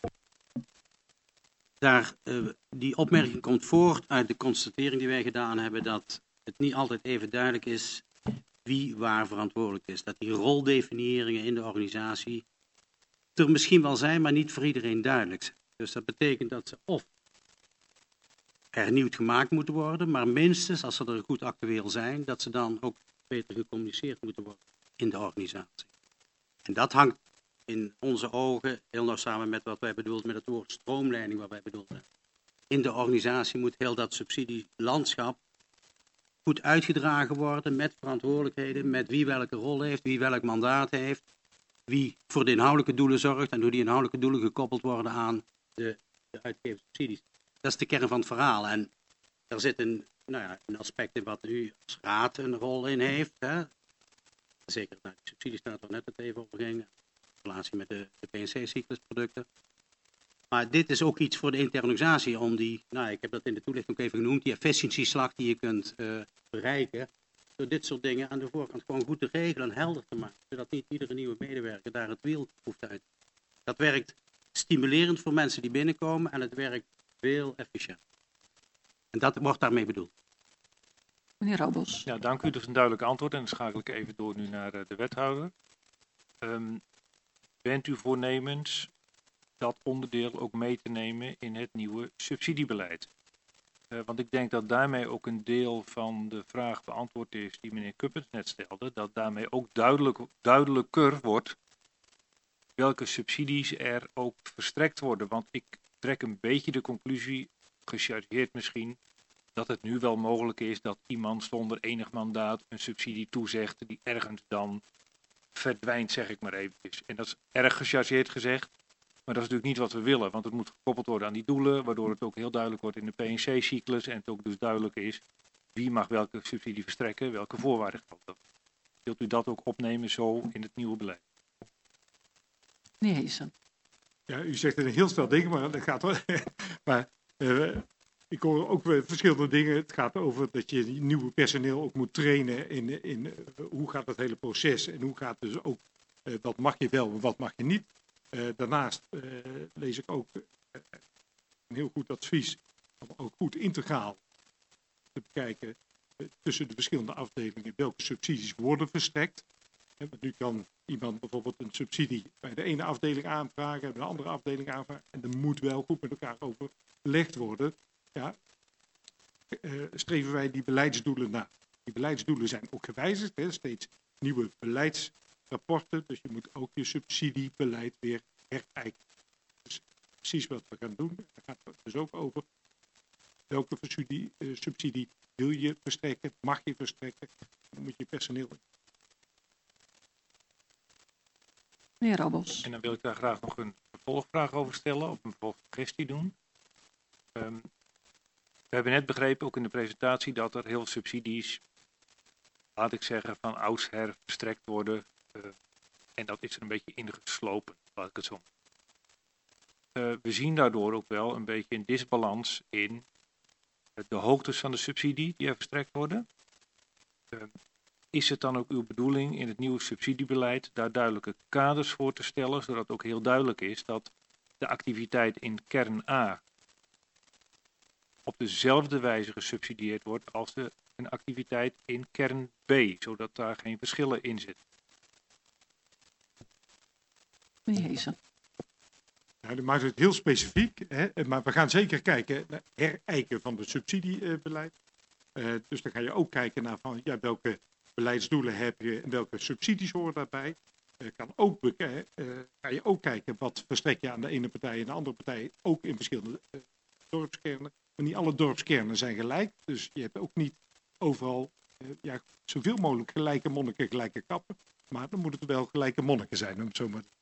Die opmerking komt voort uit de constatering die wij gedaan hebben dat het niet altijd even duidelijk is wie waar verantwoordelijk is. Dat die roldefiniëringen in de organisatie er misschien wel zijn, maar niet voor iedereen duidelijk zijn. Dus dat betekent dat ze of hernieuwd gemaakt moeten worden, maar minstens, als ze er goed actueel zijn, dat ze dan ook beter gecommuniceerd moeten worden in de organisatie. En dat hangt in onze ogen heel nauw samen met wat wij bedoelen met het woord stroomleiding, wat wij bedoelen. In de organisatie moet heel dat subsidielandschap goed uitgedragen worden met verantwoordelijkheden, met wie welke rol heeft, wie welk mandaat heeft, wie voor de inhoudelijke doelen zorgt en hoe die inhoudelijke doelen gekoppeld worden aan de uitgegeven subsidies. Dat is de kern van het verhaal. En er zit een aspect in wat u als raad een rol in heeft. Hè. Zeker de subsidiestaat waar net het even over ging, in relatie met de PNC-cyclusproducten. Maar dit is ook iets voor de interne organisatie om die, ik heb dat in de toelichting ook even genoemd, die efficiëntieslag die je kunt bereiken, door dit soort dingen aan de voorkant gewoon goed te regelen en helder te maken. Zodat niet iedere nieuwe medewerker daar het wiel hoeft uit. Dat werkt stimulerend voor mensen die binnenkomen en het werkt veel efficiënt. En dat wordt daarmee bedoeld. Meneer Roubos. Ja, dank u. Dat is een duidelijk antwoord en dan schakel ik even door nu naar de wethouder. Bent u voornemens dat onderdeel ook mee te nemen in het nieuwe subsidiebeleid? Want ik denk dat daarmee ook een deel van de vraag beantwoord is die meneer Kuppens net stelde. Dat daarmee ook duidelijker wordt welke subsidies er ook verstrekt worden. Want ik trek een beetje de conclusie, gechargeerd misschien, dat het nu wel mogelijk is dat iemand zonder enig mandaat een subsidie toezegt die ergens dan verdwijnt, zeg ik maar eventjes. En dat is erg gechargeerd gezegd, maar dat is natuurlijk niet wat we willen, want het moet gekoppeld worden aan die doelen, waardoor het ook heel duidelijk wordt in de PNC-cyclus en het ook dus duidelijk is wie mag welke subsidie verstrekken, welke voorwaarden gelden. Wilt u dat ook opnemen zo in het nieuwe beleid? Meneer Heesen. Ja, u zegt een heel stel dingen, maar dat gaat wel. Maar ik hoor ook verschillende dingen. Het gaat over dat je nieuwe personeel ook moet trainen in hoe gaat het hele proces en hoe gaat dus ook wat mag je wel en wat mag je niet. Daarnaast lees ik ook een heel goed advies om ook goed integraal te bekijken tussen de verschillende afdelingen welke subsidies worden verstrekt. Want nu kan iemand bijvoorbeeld een subsidie bij de ene afdeling aanvragen, bij de andere afdeling aanvragen. En er moet wel goed met elkaar overlegd worden. Ja, streven wij die beleidsdoelen na. Die beleidsdoelen zijn ook gewijzigd, hè, steeds nieuwe beleidsrapporten. Dus je moet ook je subsidiebeleid weer herijken. Dus precies wat we gaan doen. Daar gaat het dus ook over. Welke subsidie wil je verstrekken, mag je verstrekken, dan moet je personeel. Meneer Roubos. En dan wil ik daar graag nog een vervolgvraag over stellen, of een vervolgkwestie doen. We hebben net begrepen, ook in de presentatie, dat er heel veel subsidies, laat ik zeggen, van oudsher verstrekt worden. En dat is er een beetje ingeslopen, laat ik het zo noemen. We zien daardoor ook wel een beetje een disbalans in de hoogtes van de subsidie die er verstrekt worden. Is het dan ook uw bedoeling in het nieuwe subsidiebeleid daar duidelijke kaders voor te stellen, zodat ook heel duidelijk is dat de activiteit in kern A op dezelfde wijze gesubsidieerd wordt als een activiteit in kern B, zodat daar geen verschillen in zitten? Meneer Heesen. Nou, dan maakt het heel specifiek, hè? Maar we gaan zeker kijken naar herijken van het subsidiebeleid. Dus dan ga je ook kijken naar van, ja, welke beleidsdoelen heb je en welke subsidies horen daarbij. Ga je ook kijken wat verstrek je aan de ene partij en de andere partij, ook in verschillende dorpskernen. Maar niet alle dorpskernen zijn gelijk, dus je hebt ook niet overal zoveel mogelijk gelijke monniken, gelijke kappen. Maar dan moeten het wel gelijke monniken zijn, om het zo maar te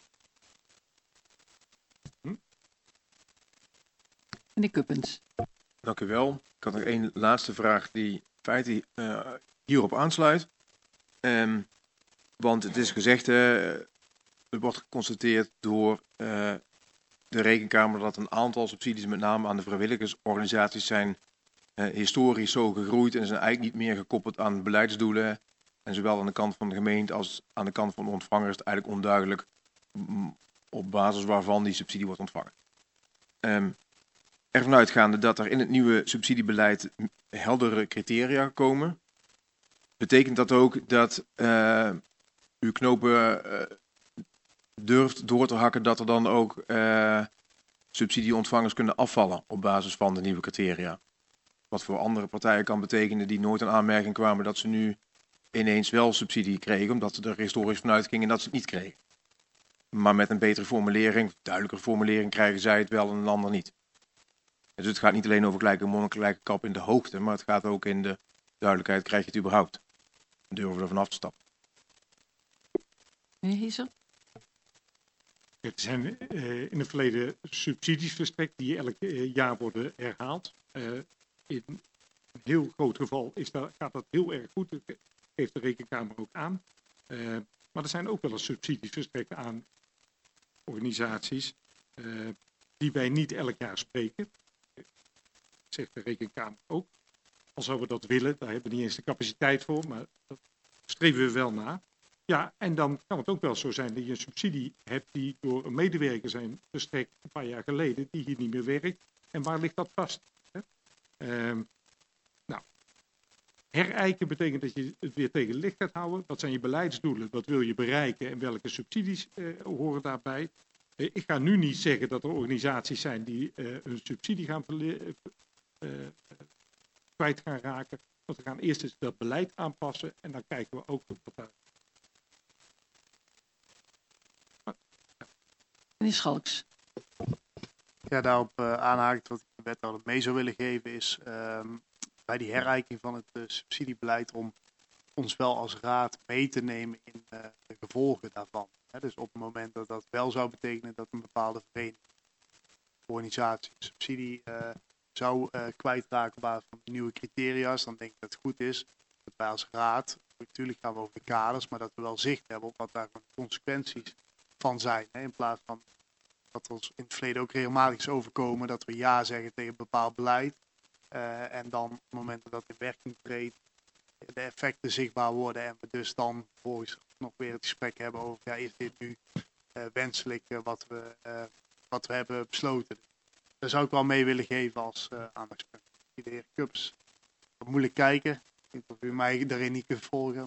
doen. Meneer Kuppens. Dank u wel. Ik had nog één laatste vraag die in feite hierop aansluit. Want het is gezegd, er wordt geconstateerd door de Rekenkamer dat een aantal subsidies, met name aan de vrijwilligersorganisaties, zijn historisch zo gegroeid en zijn eigenlijk niet meer gekoppeld aan beleidsdoelen. En zowel aan de kant van de gemeente als aan de kant van de ontvanger is het eigenlijk onduidelijk op basis waarvan die subsidie wordt ontvangen. Ervan uitgaande dat er in het nieuwe subsidiebeleid heldere criteria komen, betekent dat ook dat u knopen durft door te hakken dat er dan ook subsidieontvangers kunnen afvallen op basis van de nieuwe criteria? Wat voor andere partijen kan betekenen die nooit in aanmerking kwamen dat ze nu ineens wel subsidie kregen, omdat ze er historisch vanuit gingen dat ze het niet kregen. Maar met een betere formulering, duidelijker formulering, krijgen zij het wel en een ander niet. Dus het gaat niet alleen over gelijke monniken, gelijke kap in de hoogte, maar het gaat ook in de duidelijkheid, krijg je het überhaupt? Durven we er vanaf te stappen? Meneer Heesen. Er zijn in het verleden subsidies verstrekt die elk jaar worden herhaald. In een heel groot geval gaat dat heel erg goed. Dat geeft de Rekenkamer ook aan. Maar er zijn ook wel eens subsidies verstrekt aan organisaties die wij niet elk jaar spreken. Zegt de Rekenkamer ook. Al zouden we dat willen, daar hebben we niet eens de capaciteit voor, maar dat streven we wel na. Ja, en dan kan het ook wel zo zijn dat je een subsidie hebt die door een medewerker zijn verstrekt een paar jaar geleden, die hier niet meer werkt. En waar ligt dat vast? Hè? Nou, herijken betekent dat je het weer tegen licht gaat houden. Wat zijn je beleidsdoelen? Wat wil je bereiken? En welke subsidies horen daarbij? Ik ga nu niet zeggen dat er organisaties zijn die hun subsidie gaan kwijt gaan raken. Want we gaan eerst eens dat beleid aanpassen en dan kijken we ook wat daar. Meneer Schalks. Ja, daarop aanhaakt wat ik de wethouder mee zou willen geven is bij die herijking van het subsidiebeleid om ons wel als raad mee te nemen in de gevolgen daarvan. Dus op het moment dat dat wel zou betekenen dat een bepaalde vereniging, organisatie, subsidie zou kwijtraken op basis van de nieuwe criteria's, dan denk ik dat het goed is dat wij als raad, natuurlijk gaan we over de kaders, maar dat we wel zicht hebben op wat daar de consequenties van zijn. In plaats van dat ons in het verleden ook regelmatig is overkomen dat we ja zeggen tegen een bepaald beleid en dan op het moment dat dat in werking treedt, de effecten zichtbaar worden en we dus dan vervolgens nog weer het gesprek hebben over, ja, is dit nu wenselijk wat we hebben besloten. Daar zou ik wel mee willen geven als aandachtspunt. De heer Kups, moeilijk kijken. Ik weet niet of u mij daarin niet kunt volgen.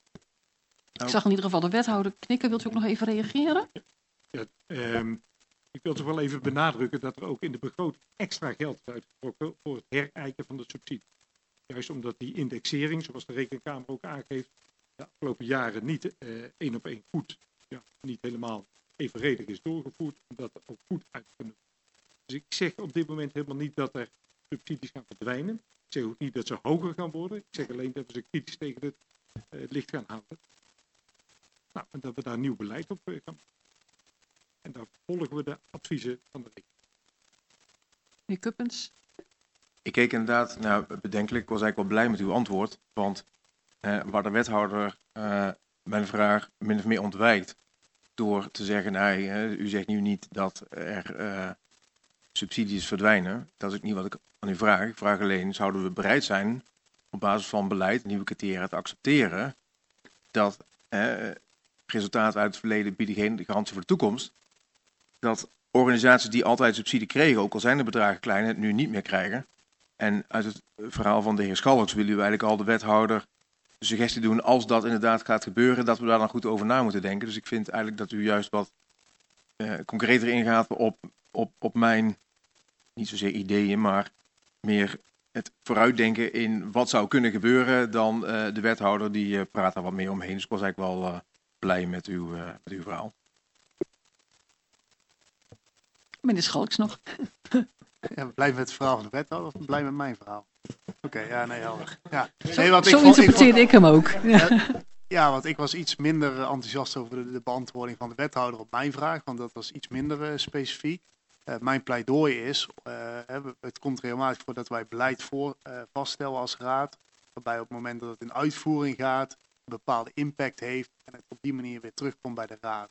Ik zag in ieder geval de wethouder knikken. Wilt u ook nog even reageren? Ja, ik wil toch wel even benadrukken dat er ook in de begroting extra geld is uitgetrokken voor het herijken van de subsidie. Juist omdat die indexering, zoals de Rekenkamer ook aangeeft, de afgelopen jaren niet 1 op 1 goed, ja, niet helemaal evenredig is doorgevoerd, om dat ook goed uit te kunnen. Dus ik zeg op dit moment helemaal niet dat er subsidies gaan verdwijnen. Ik zeg ook niet dat ze hoger gaan worden. Ik zeg alleen dat we ze kritisch tegen het licht gaan houden. Nou, en dat we daar nieuw beleid op gaan maken. En daar volgen we de adviezen van de Rekenkamer. Meneer Kuppens. Ik keek inderdaad, bedenkelijk, ik was eigenlijk wel blij met uw antwoord. Want waar de wethouder mijn vraag min of meer ontwijkt door te zeggen, u zegt nu niet dat er subsidies verdwijnen. Dat is ook niet wat ik aan u vraag. Ik vraag alleen, zouden we bereid zijn op basis van beleid, nieuwe criteria te accepteren dat resultaten uit het verleden bieden geen garantie voor de toekomst. Dat organisaties die altijd subsidie kregen, ook al zijn de bedragen klein, het nu niet meer krijgen. En uit het verhaal van de heer Schalks wil u eigenlijk al de wethouder de suggestie doen, als dat inderdaad gaat gebeuren, dat we daar dan goed over na moeten denken. Dus ik vind eigenlijk dat u juist wat concreter ingaat op mijn, niet zozeer ideeën, maar meer het vooruitdenken in wat zou kunnen gebeuren dan de wethouder, die praat daar wat meer omheen. Dus ik was eigenlijk wel blij met uw verhaal. Meneer Schalks nog. Ja, blij met het verhaal van de wethouder of blij met mijn verhaal? Oké, ja, nee, helder. Ja. Zo interpreteerde ik hem ook. Ja, want ik was iets minder enthousiast over de beantwoording van de wethouder op mijn vraag, want dat was iets minder specifiek. Mijn pleidooi is, het komt regelmatig voor dat wij beleid vaststellen als raad, waarbij op het moment dat het in uitvoering gaat, een bepaalde impact heeft en het op die manier weer terugkomt bij de raad.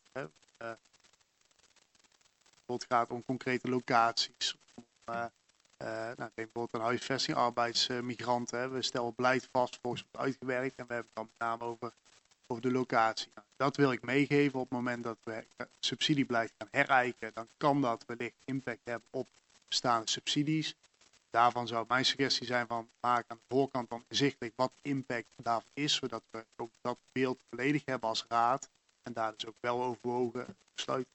Het gaat om concrete locaties. Denk bijvoorbeeld aan huisvesting, arbeidsmigranten. We stellen beleid vast, volgens wordt uitgewerkt en we hebben het dan met name over de locatie. Nou, dat wil ik meegeven op het moment dat we subsidiebeleid gaan herijken. Dan kan dat wellicht impact hebben op bestaande subsidies. Daarvan zou mijn suggestie zijn van maak aan de voorkant dan inzichtelijk wat de impact daarvan is, zodat we ook dat beeld volledig hebben als raad en daar dus ook wel overwogen besluiten.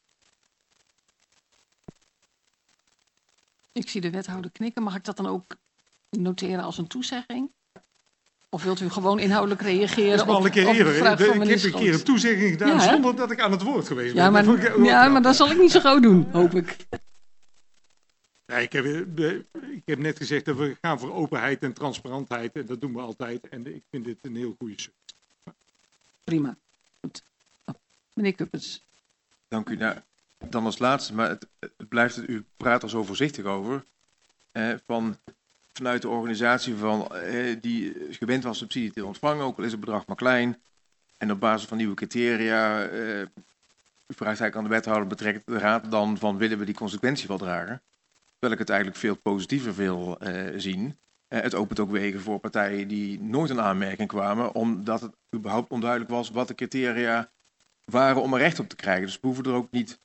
Ik zie de wethouder knikken. Mag ik dat dan ook noteren als een toezegging? Of wilt u gewoon inhoudelijk reageren op de vraag van meneer Schalks? Ik heb een keer een toezegging gedaan zonder dat ik aan het woord geweest ben. Maar dat zal ik niet zo gauw doen, hoop ik. Ja, ik heb net gezegd dat we gaan voor openheid en transparantheid. En dat doen we altijd. En ik vind dit een heel goede suggestie. Prima. Goed. Meneer Kuppens. Dank u. Nou, dan als laatste, maar u praat er zo voorzichtig over. Vanuit de organisatie die gewend was subsidie te ontvangen, ook al is het bedrag maar klein. En op basis van nieuwe criteria, u vraagt eigenlijk aan de wethouder, betrekt de raad dan van willen we die consequentie wel dragen? Terwijl ik het eigenlijk veel positiever wil zien. Het opent ook wegen voor partijen die nooit in aanmerking kwamen, omdat het überhaupt onduidelijk was wat de criteria waren om er recht op te krijgen. Dus we hoeven er ook niet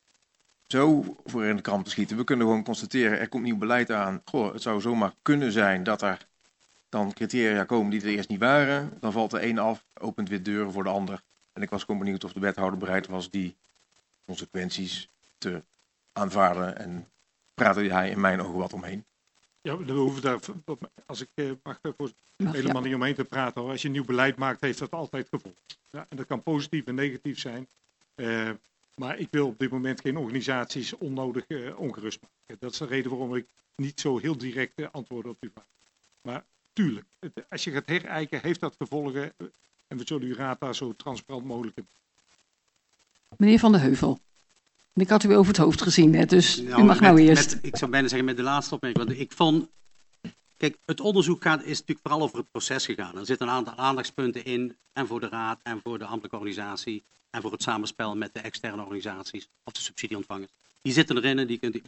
zo voor in de krant te schieten. We kunnen gewoon constateren, er komt nieuw beleid aan. Goh, het zou zomaar kunnen zijn dat er dan criteria komen die er eerst niet waren. Dan valt de een af, opent weer deuren voor de ander. En ik was gewoon benieuwd of de wethouder bereid was die consequenties te aanvaarden. En praatte hij in mijn ogen wat omheen. Ja, we hoeven daar, als ik mag helemaal niet omheen te praten. Hoor. Als je nieuw beleid maakt, heeft dat altijd gevolg. Ja, en dat kan positief en negatief zijn. Maar ik wil op dit moment geen organisaties onnodig ongerust maken. Dat is de reden waarom ik niet zo heel direct antwoord op uw vraag. Maar tuurlijk, als je gaat herijken, heeft dat gevolgen. En we zullen uw raad daar zo transparant mogelijk in. Meneer Van de Heuvel. Ik had u over het hoofd gezien, hè, dus u mag nou eerst. Ik zou bijna zeggen met de laatste opmerking. Want ik vond, kijk, het onderzoek is natuurlijk vooral over het proces gegaan. Er zitten een aantal aandachtspunten in, en voor de raad, en voor de ambtelijke organisatie, en voor het samenspel met de externe organisaties, of de subsidieontvangers. Die zitten erin en die kunt u...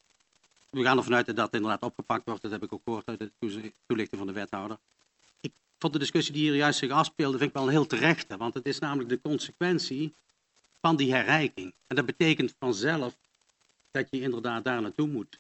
We gaan ervan uit dat dat inderdaad opgepakt wordt, dat heb ik ook gehoord uit de toelichting van de wethouder. Ik vond de discussie die hier juist zich afspeelde, vind ik wel heel terecht, want het is namelijk de consequentie van die herrijking. En dat betekent vanzelf dat je inderdaad daar naartoe moet.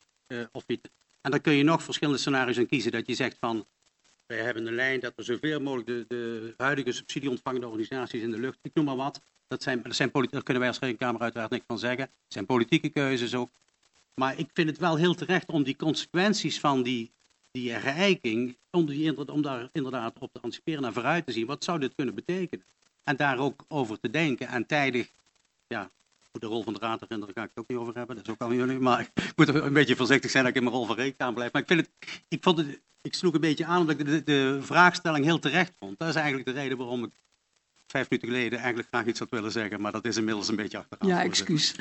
En dan kun je nog verschillende scenario's aan kiezen. Dat je zegt van, wij hebben een lijn dat we zoveel mogelijk de huidige subsidieontvangende organisaties in de lucht, ik noem maar wat. Daar kunnen wij als Rekenkamer uiteraard niks van zeggen. Het zijn politieke keuzes ook. Maar ik vind het wel heel terecht om die consequenties van die herrijking, om daar inderdaad op te anticiperen en vooruit te zien. Wat zou dit kunnen betekenen? En daar ook over te denken en tijdig, ja, de rol van de raad erin, daar ga ik het ook niet over hebben, dat is ook al jullie. Maar ik moet er een beetje voorzichtig zijn dat ik in mijn rol van Rekenkamer blijf. Maar ik sloeg een beetje aan omdat ik de vraagstelling heel terecht vond. Dat is eigenlijk de reden waarom ik 5 minuten geleden eigenlijk graag iets had willen zeggen, maar dat is inmiddels een beetje achteraan. Ja, excuus.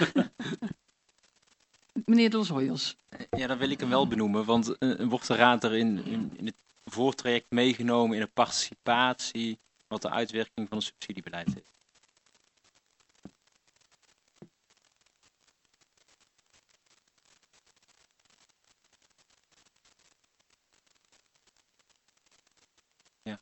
Meneer Dos Hoyos. Ja, dan wil ik hem wel benoemen, want wordt de raad er in het voortraject meegenomen in de participatie, wat de uitwerking van het subsidiebeleid is? Ja.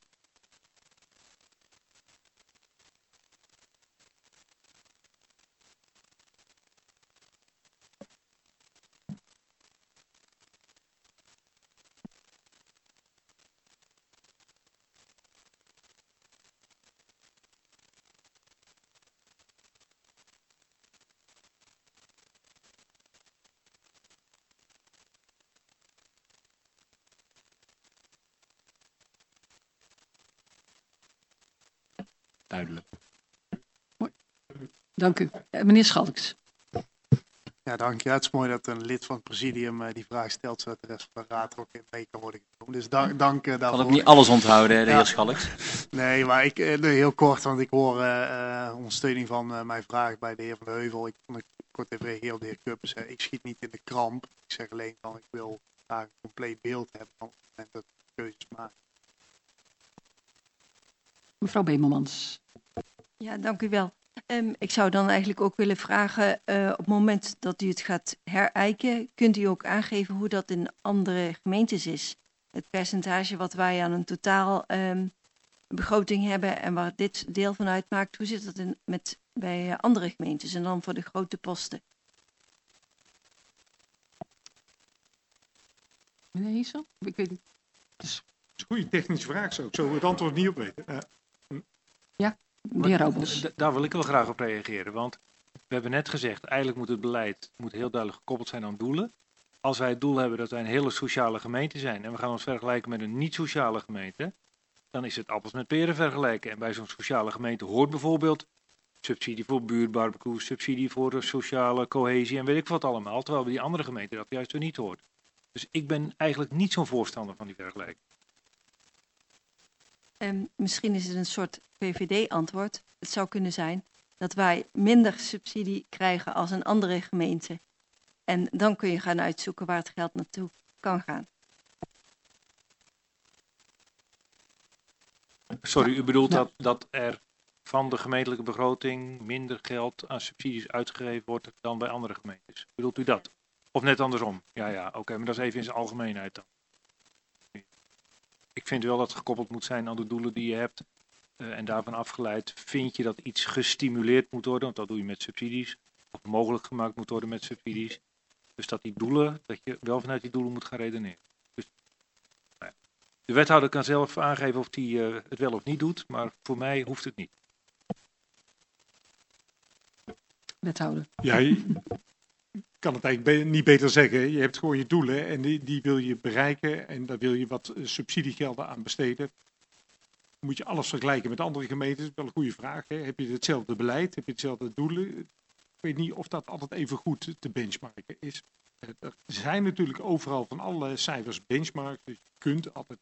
Duidelijk. Dank u. Meneer Schalks. Ja, dank je. Het is mooi dat een lid van het presidium die vraag stelt, zodat de rest van de raad er ook in mee kan worden genomen. Dus dank daarvoor. Ik kan ook niet alles onthouden, de heer Schalks. Nee, maar heel kort, want ik hoor ondersteuning van mijn vraag bij de heer Van de Heuvel. Ik vond kort even reageren op de heer Kuppers. Ik schiet niet in de kramp. Ik zeg alleen van, ik wil graag een compleet beeld hebben van het moment dat we keuzes maken. Mevrouw Bemelmans. Ja, dank u wel. Ik zou dan eigenlijk ook willen vragen, op het moment dat u het gaat herijken, kunt u ook aangeven hoe dat in andere gemeentes is? Het percentage wat wij aan een totaal begroting hebben en waar dit deel van uitmaakt, hoe zit dat bij andere gemeentes en dan voor de grote posten? Meneer Hiesel? Ik weet niet. Het is een goede technische vraag, zo. Ik zou het antwoord niet op weten. Ja, de heer Robles. Daar wil ik wel graag op reageren, want we hebben net gezegd, eigenlijk moet het beleid heel duidelijk gekoppeld zijn aan doelen. Als wij het doel hebben dat wij een hele sociale gemeente zijn en we gaan ons vergelijken met een niet-sociale gemeente, dan is het appels met peren vergelijken. En bij zo'n sociale gemeente hoort bijvoorbeeld subsidie voor buurtbarbecue, subsidie voor de sociale cohesie en weet ik wat allemaal, terwijl bij die andere gemeente dat juist weer niet hoort. Dus ik ben eigenlijk niet zo'n voorstander van die vergelijking. Misschien is het een soort VVD-antwoord. Het zou kunnen zijn dat wij minder subsidie krijgen als een andere gemeente. En dan kun je gaan uitzoeken waar het geld naartoe kan gaan. Sorry, u bedoelt dat er van de gemeentelijke begroting minder geld aan subsidies uitgegeven wordt dan bij andere gemeentes? Bedoelt u dat? Of net andersom? Ja, oké, maar dat is even in zijn algemeenheid dan. Ik vind wel dat het gekoppeld moet zijn aan de doelen die je hebt. En daarvan afgeleid vind je dat iets gestimuleerd moet worden, want dat doe je met subsidies. Of mogelijk gemaakt moet worden met subsidies. Dus dat die doelen, dat je wel vanuit die doelen moet gaan redeneren. Dus, nou ja. De wethouder kan zelf aangeven of hij het wel of niet doet, maar voor mij hoeft het niet. Wethouder. Ja, je kan het eigenlijk niet beter zeggen. Je hebt gewoon je doelen en die wil je bereiken en daar wil je wat subsidiegelden aan besteden. Moet je alles vergelijken met andere gemeenten? Dat is wel een goede vraag. Hè? Heb je hetzelfde beleid? Heb je hetzelfde doelen? Ik weet niet of dat altijd even goed te benchmarken is. Er zijn natuurlijk overal van alle cijfers benchmarks, dus je kunt altijd.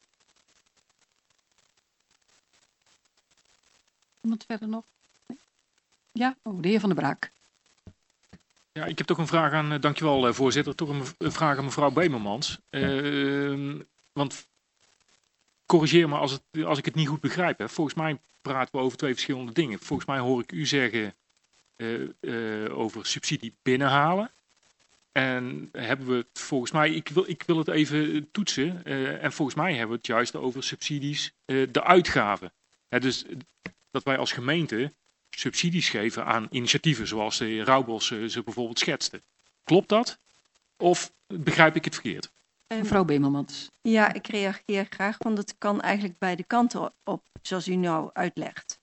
Iemand verder nog? Nee? Ja, de heer Van der Braak. Ja, ik heb toch een vraag aan, dankjewel voorzitter, toch een vraag aan mevrouw Bemermans. Want corrigeer me als ik het niet goed begrijp. Hè. Volgens mij praten we over twee verschillende dingen. Volgens mij hoor ik u zeggen over subsidie binnenhalen. En hebben we het volgens mij, ik wil het even toetsen. En volgens mij hebben we het juist over subsidies, de uitgaven. Dus dat wij als gemeente subsidies geven aan initiatieven zoals de heer Rauwbos ze bijvoorbeeld schetste. Klopt dat? Of begrijp ik het verkeerd? Mevrouw Bemelmans. Ja, ik reageer graag, want het kan eigenlijk beide kanten op, zoals u nou uitlegt.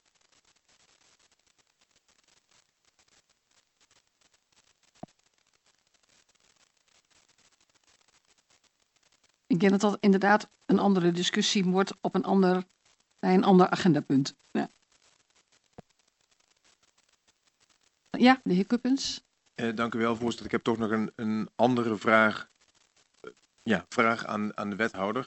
Ik denk dat dat inderdaad een andere discussie wordt op bij een ander agendapunt. Ja. Ja, de heer Kuppens. Dank u wel, voorzitter. Ik heb toch nog een andere vraag. Vraag aan de wethouder.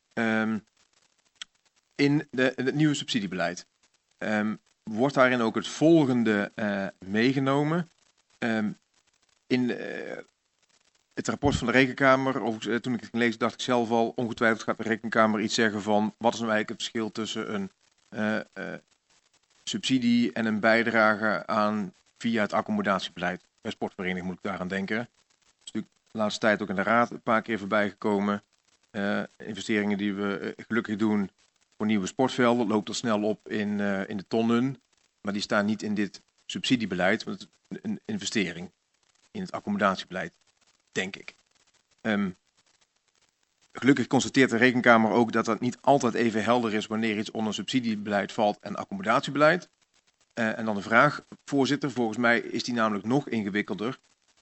In het nieuwe subsidiebeleid wordt daarin ook het volgende meegenomen. In het rapport van de Rekenkamer, toen ik het lees, dacht ik zelf al, ongetwijfeld gaat de Rekenkamer iets zeggen van wat is nou eigenlijk het verschil tussen een subsidie en een bijdrage aan via het accommodatiebeleid. Bij sportvereniging moet ik daaraan denken. Dat is natuurlijk de laatste tijd ook in de raad een paar keer voorbij gekomen. Investeringen die we gelukkig doen voor nieuwe sportvelden, loopt al snel op in de tonnen. Maar die staan niet in dit subsidiebeleid, want het is een investering in het accommodatiebeleid, denk ik. Gelukkig constateert de Rekenkamer ook dat dat niet altijd even helder is wanneer iets onder subsidiebeleid valt en accommodatiebeleid. En dan de vraag, voorzitter, volgens mij is die namelijk nog ingewikkelder.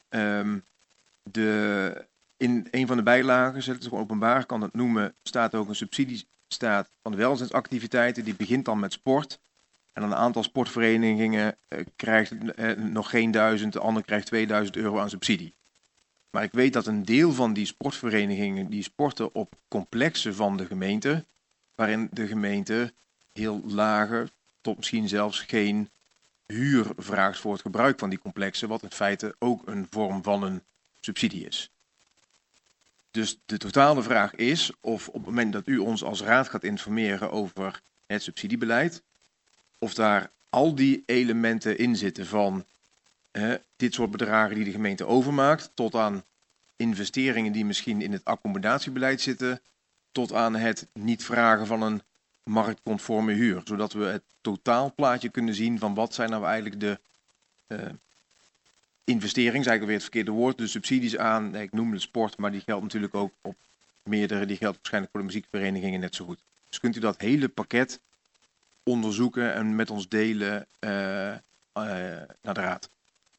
In een van de bijlagen, het is gewoon openbaar, kan het noemen, staat ook een subsidiestaat van de welzijnsactiviteiten. Die begint dan met sport. En dan een aantal sportverenigingen krijgt nog geen 1000, de ander krijgt 2000 euro aan subsidie. Maar ik weet dat een deel van die sportverenigingen die sporten op complexen van de gemeente, waarin de gemeente heel lage tot misschien zelfs geen huur vraagt voor het gebruik van die complexen, wat in feite ook een vorm van een subsidie is. Dus de totale vraag is of op het moment dat u ons als raad gaat informeren over het subsidiebeleid, of daar al die elementen in zitten van dit soort bedragen die de gemeente overmaakt, tot aan investeringen die misschien in het accommodatiebeleid zitten, tot aan het niet vragen van een marktconforme huur. Zodat we het totaalplaatje kunnen zien van wat zijn nou eigenlijk de investeringen, is eigenlijk alweer het verkeerde woord, de subsidies aan, ik noem het sport, maar die geldt natuurlijk ook op meerdere, die geldt waarschijnlijk voor de muziekverenigingen net zo goed. Dus kunt u dat hele pakket onderzoeken en met ons delen naar de raad.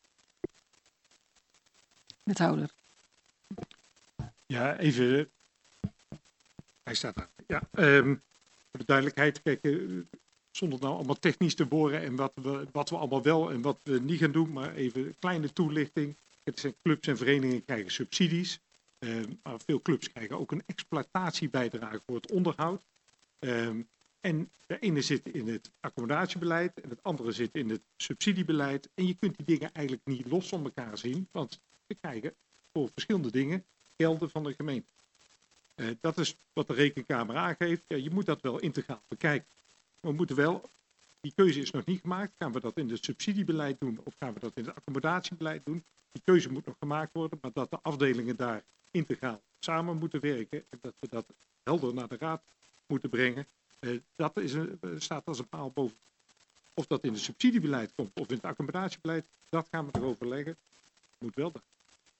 Wethouder. Ja, even. Hij staat daar. Ja, voor de duidelijkheid, kijk, zonder nou allemaal technisch te boren en wat we allemaal wel en wat we niet gaan doen, maar even een kleine toelichting. Het zijn clubs en verenigingen krijgen subsidies, maar veel clubs krijgen ook een exploitatiebijdrage voor het onderhoud. En de ene zit in het accommodatiebeleid en het andere zit in het subsidiebeleid. En je kunt die dingen eigenlijk niet los van elkaar zien, want we krijgen voor verschillende dingen gelden van de gemeente. Dat is wat de Rekenkamer aangeeft. Ja, je moet dat wel integraal bekijken. We moeten wel, die keuze is nog niet gemaakt. Gaan we dat in het subsidiebeleid doen of gaan we dat in het accommodatiebeleid doen? Die keuze moet nog gemaakt worden, maar dat de afdelingen daar integraal samen moeten werken en dat we dat helder naar de raad moeten brengen. Dat staat als een paal boven. Of dat in het subsidiebeleid komt of in het accommodatiebeleid, dat gaan we erover leggen. Moet wel dat.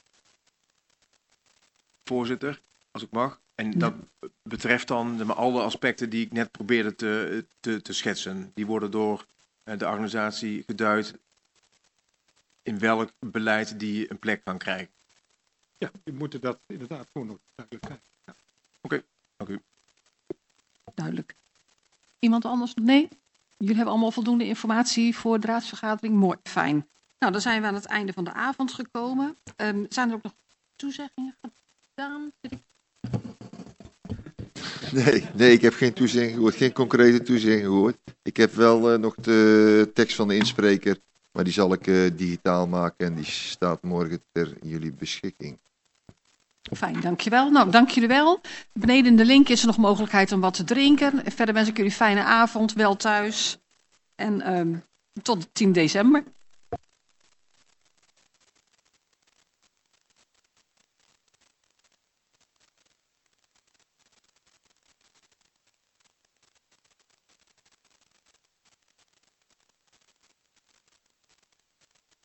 Voorzitter, als ik mag. En dat betreft dan alle aspecten die ik net probeerde te schetsen. Die worden door de organisatie geduid in welk beleid die een plek kan krijgen. Ja, we moeten dat inderdaad gewoon nog duidelijk krijgen. Ja. Oké, dank u. Duidelijk. Iemand anders? Nee? Jullie hebben allemaal voldoende informatie voor de raadsvergadering? Mooi, fijn. Nou, dan zijn we aan het einde van de avond gekomen. Zijn er ook nog toezeggingen gedaan? Nee, ik heb geen toezegging gehoord, geen concrete toezegging gehoord. Ik heb wel nog de tekst van de inspreker, maar die zal ik digitaal maken en die staat morgen ter jullie beschikking. Fijn, dankjewel. Nou, dank jullie wel. Beneden in de link is er nog mogelijkheid om wat te drinken. Verder wens ik jullie een fijne avond, wel thuis. En tot 10 december.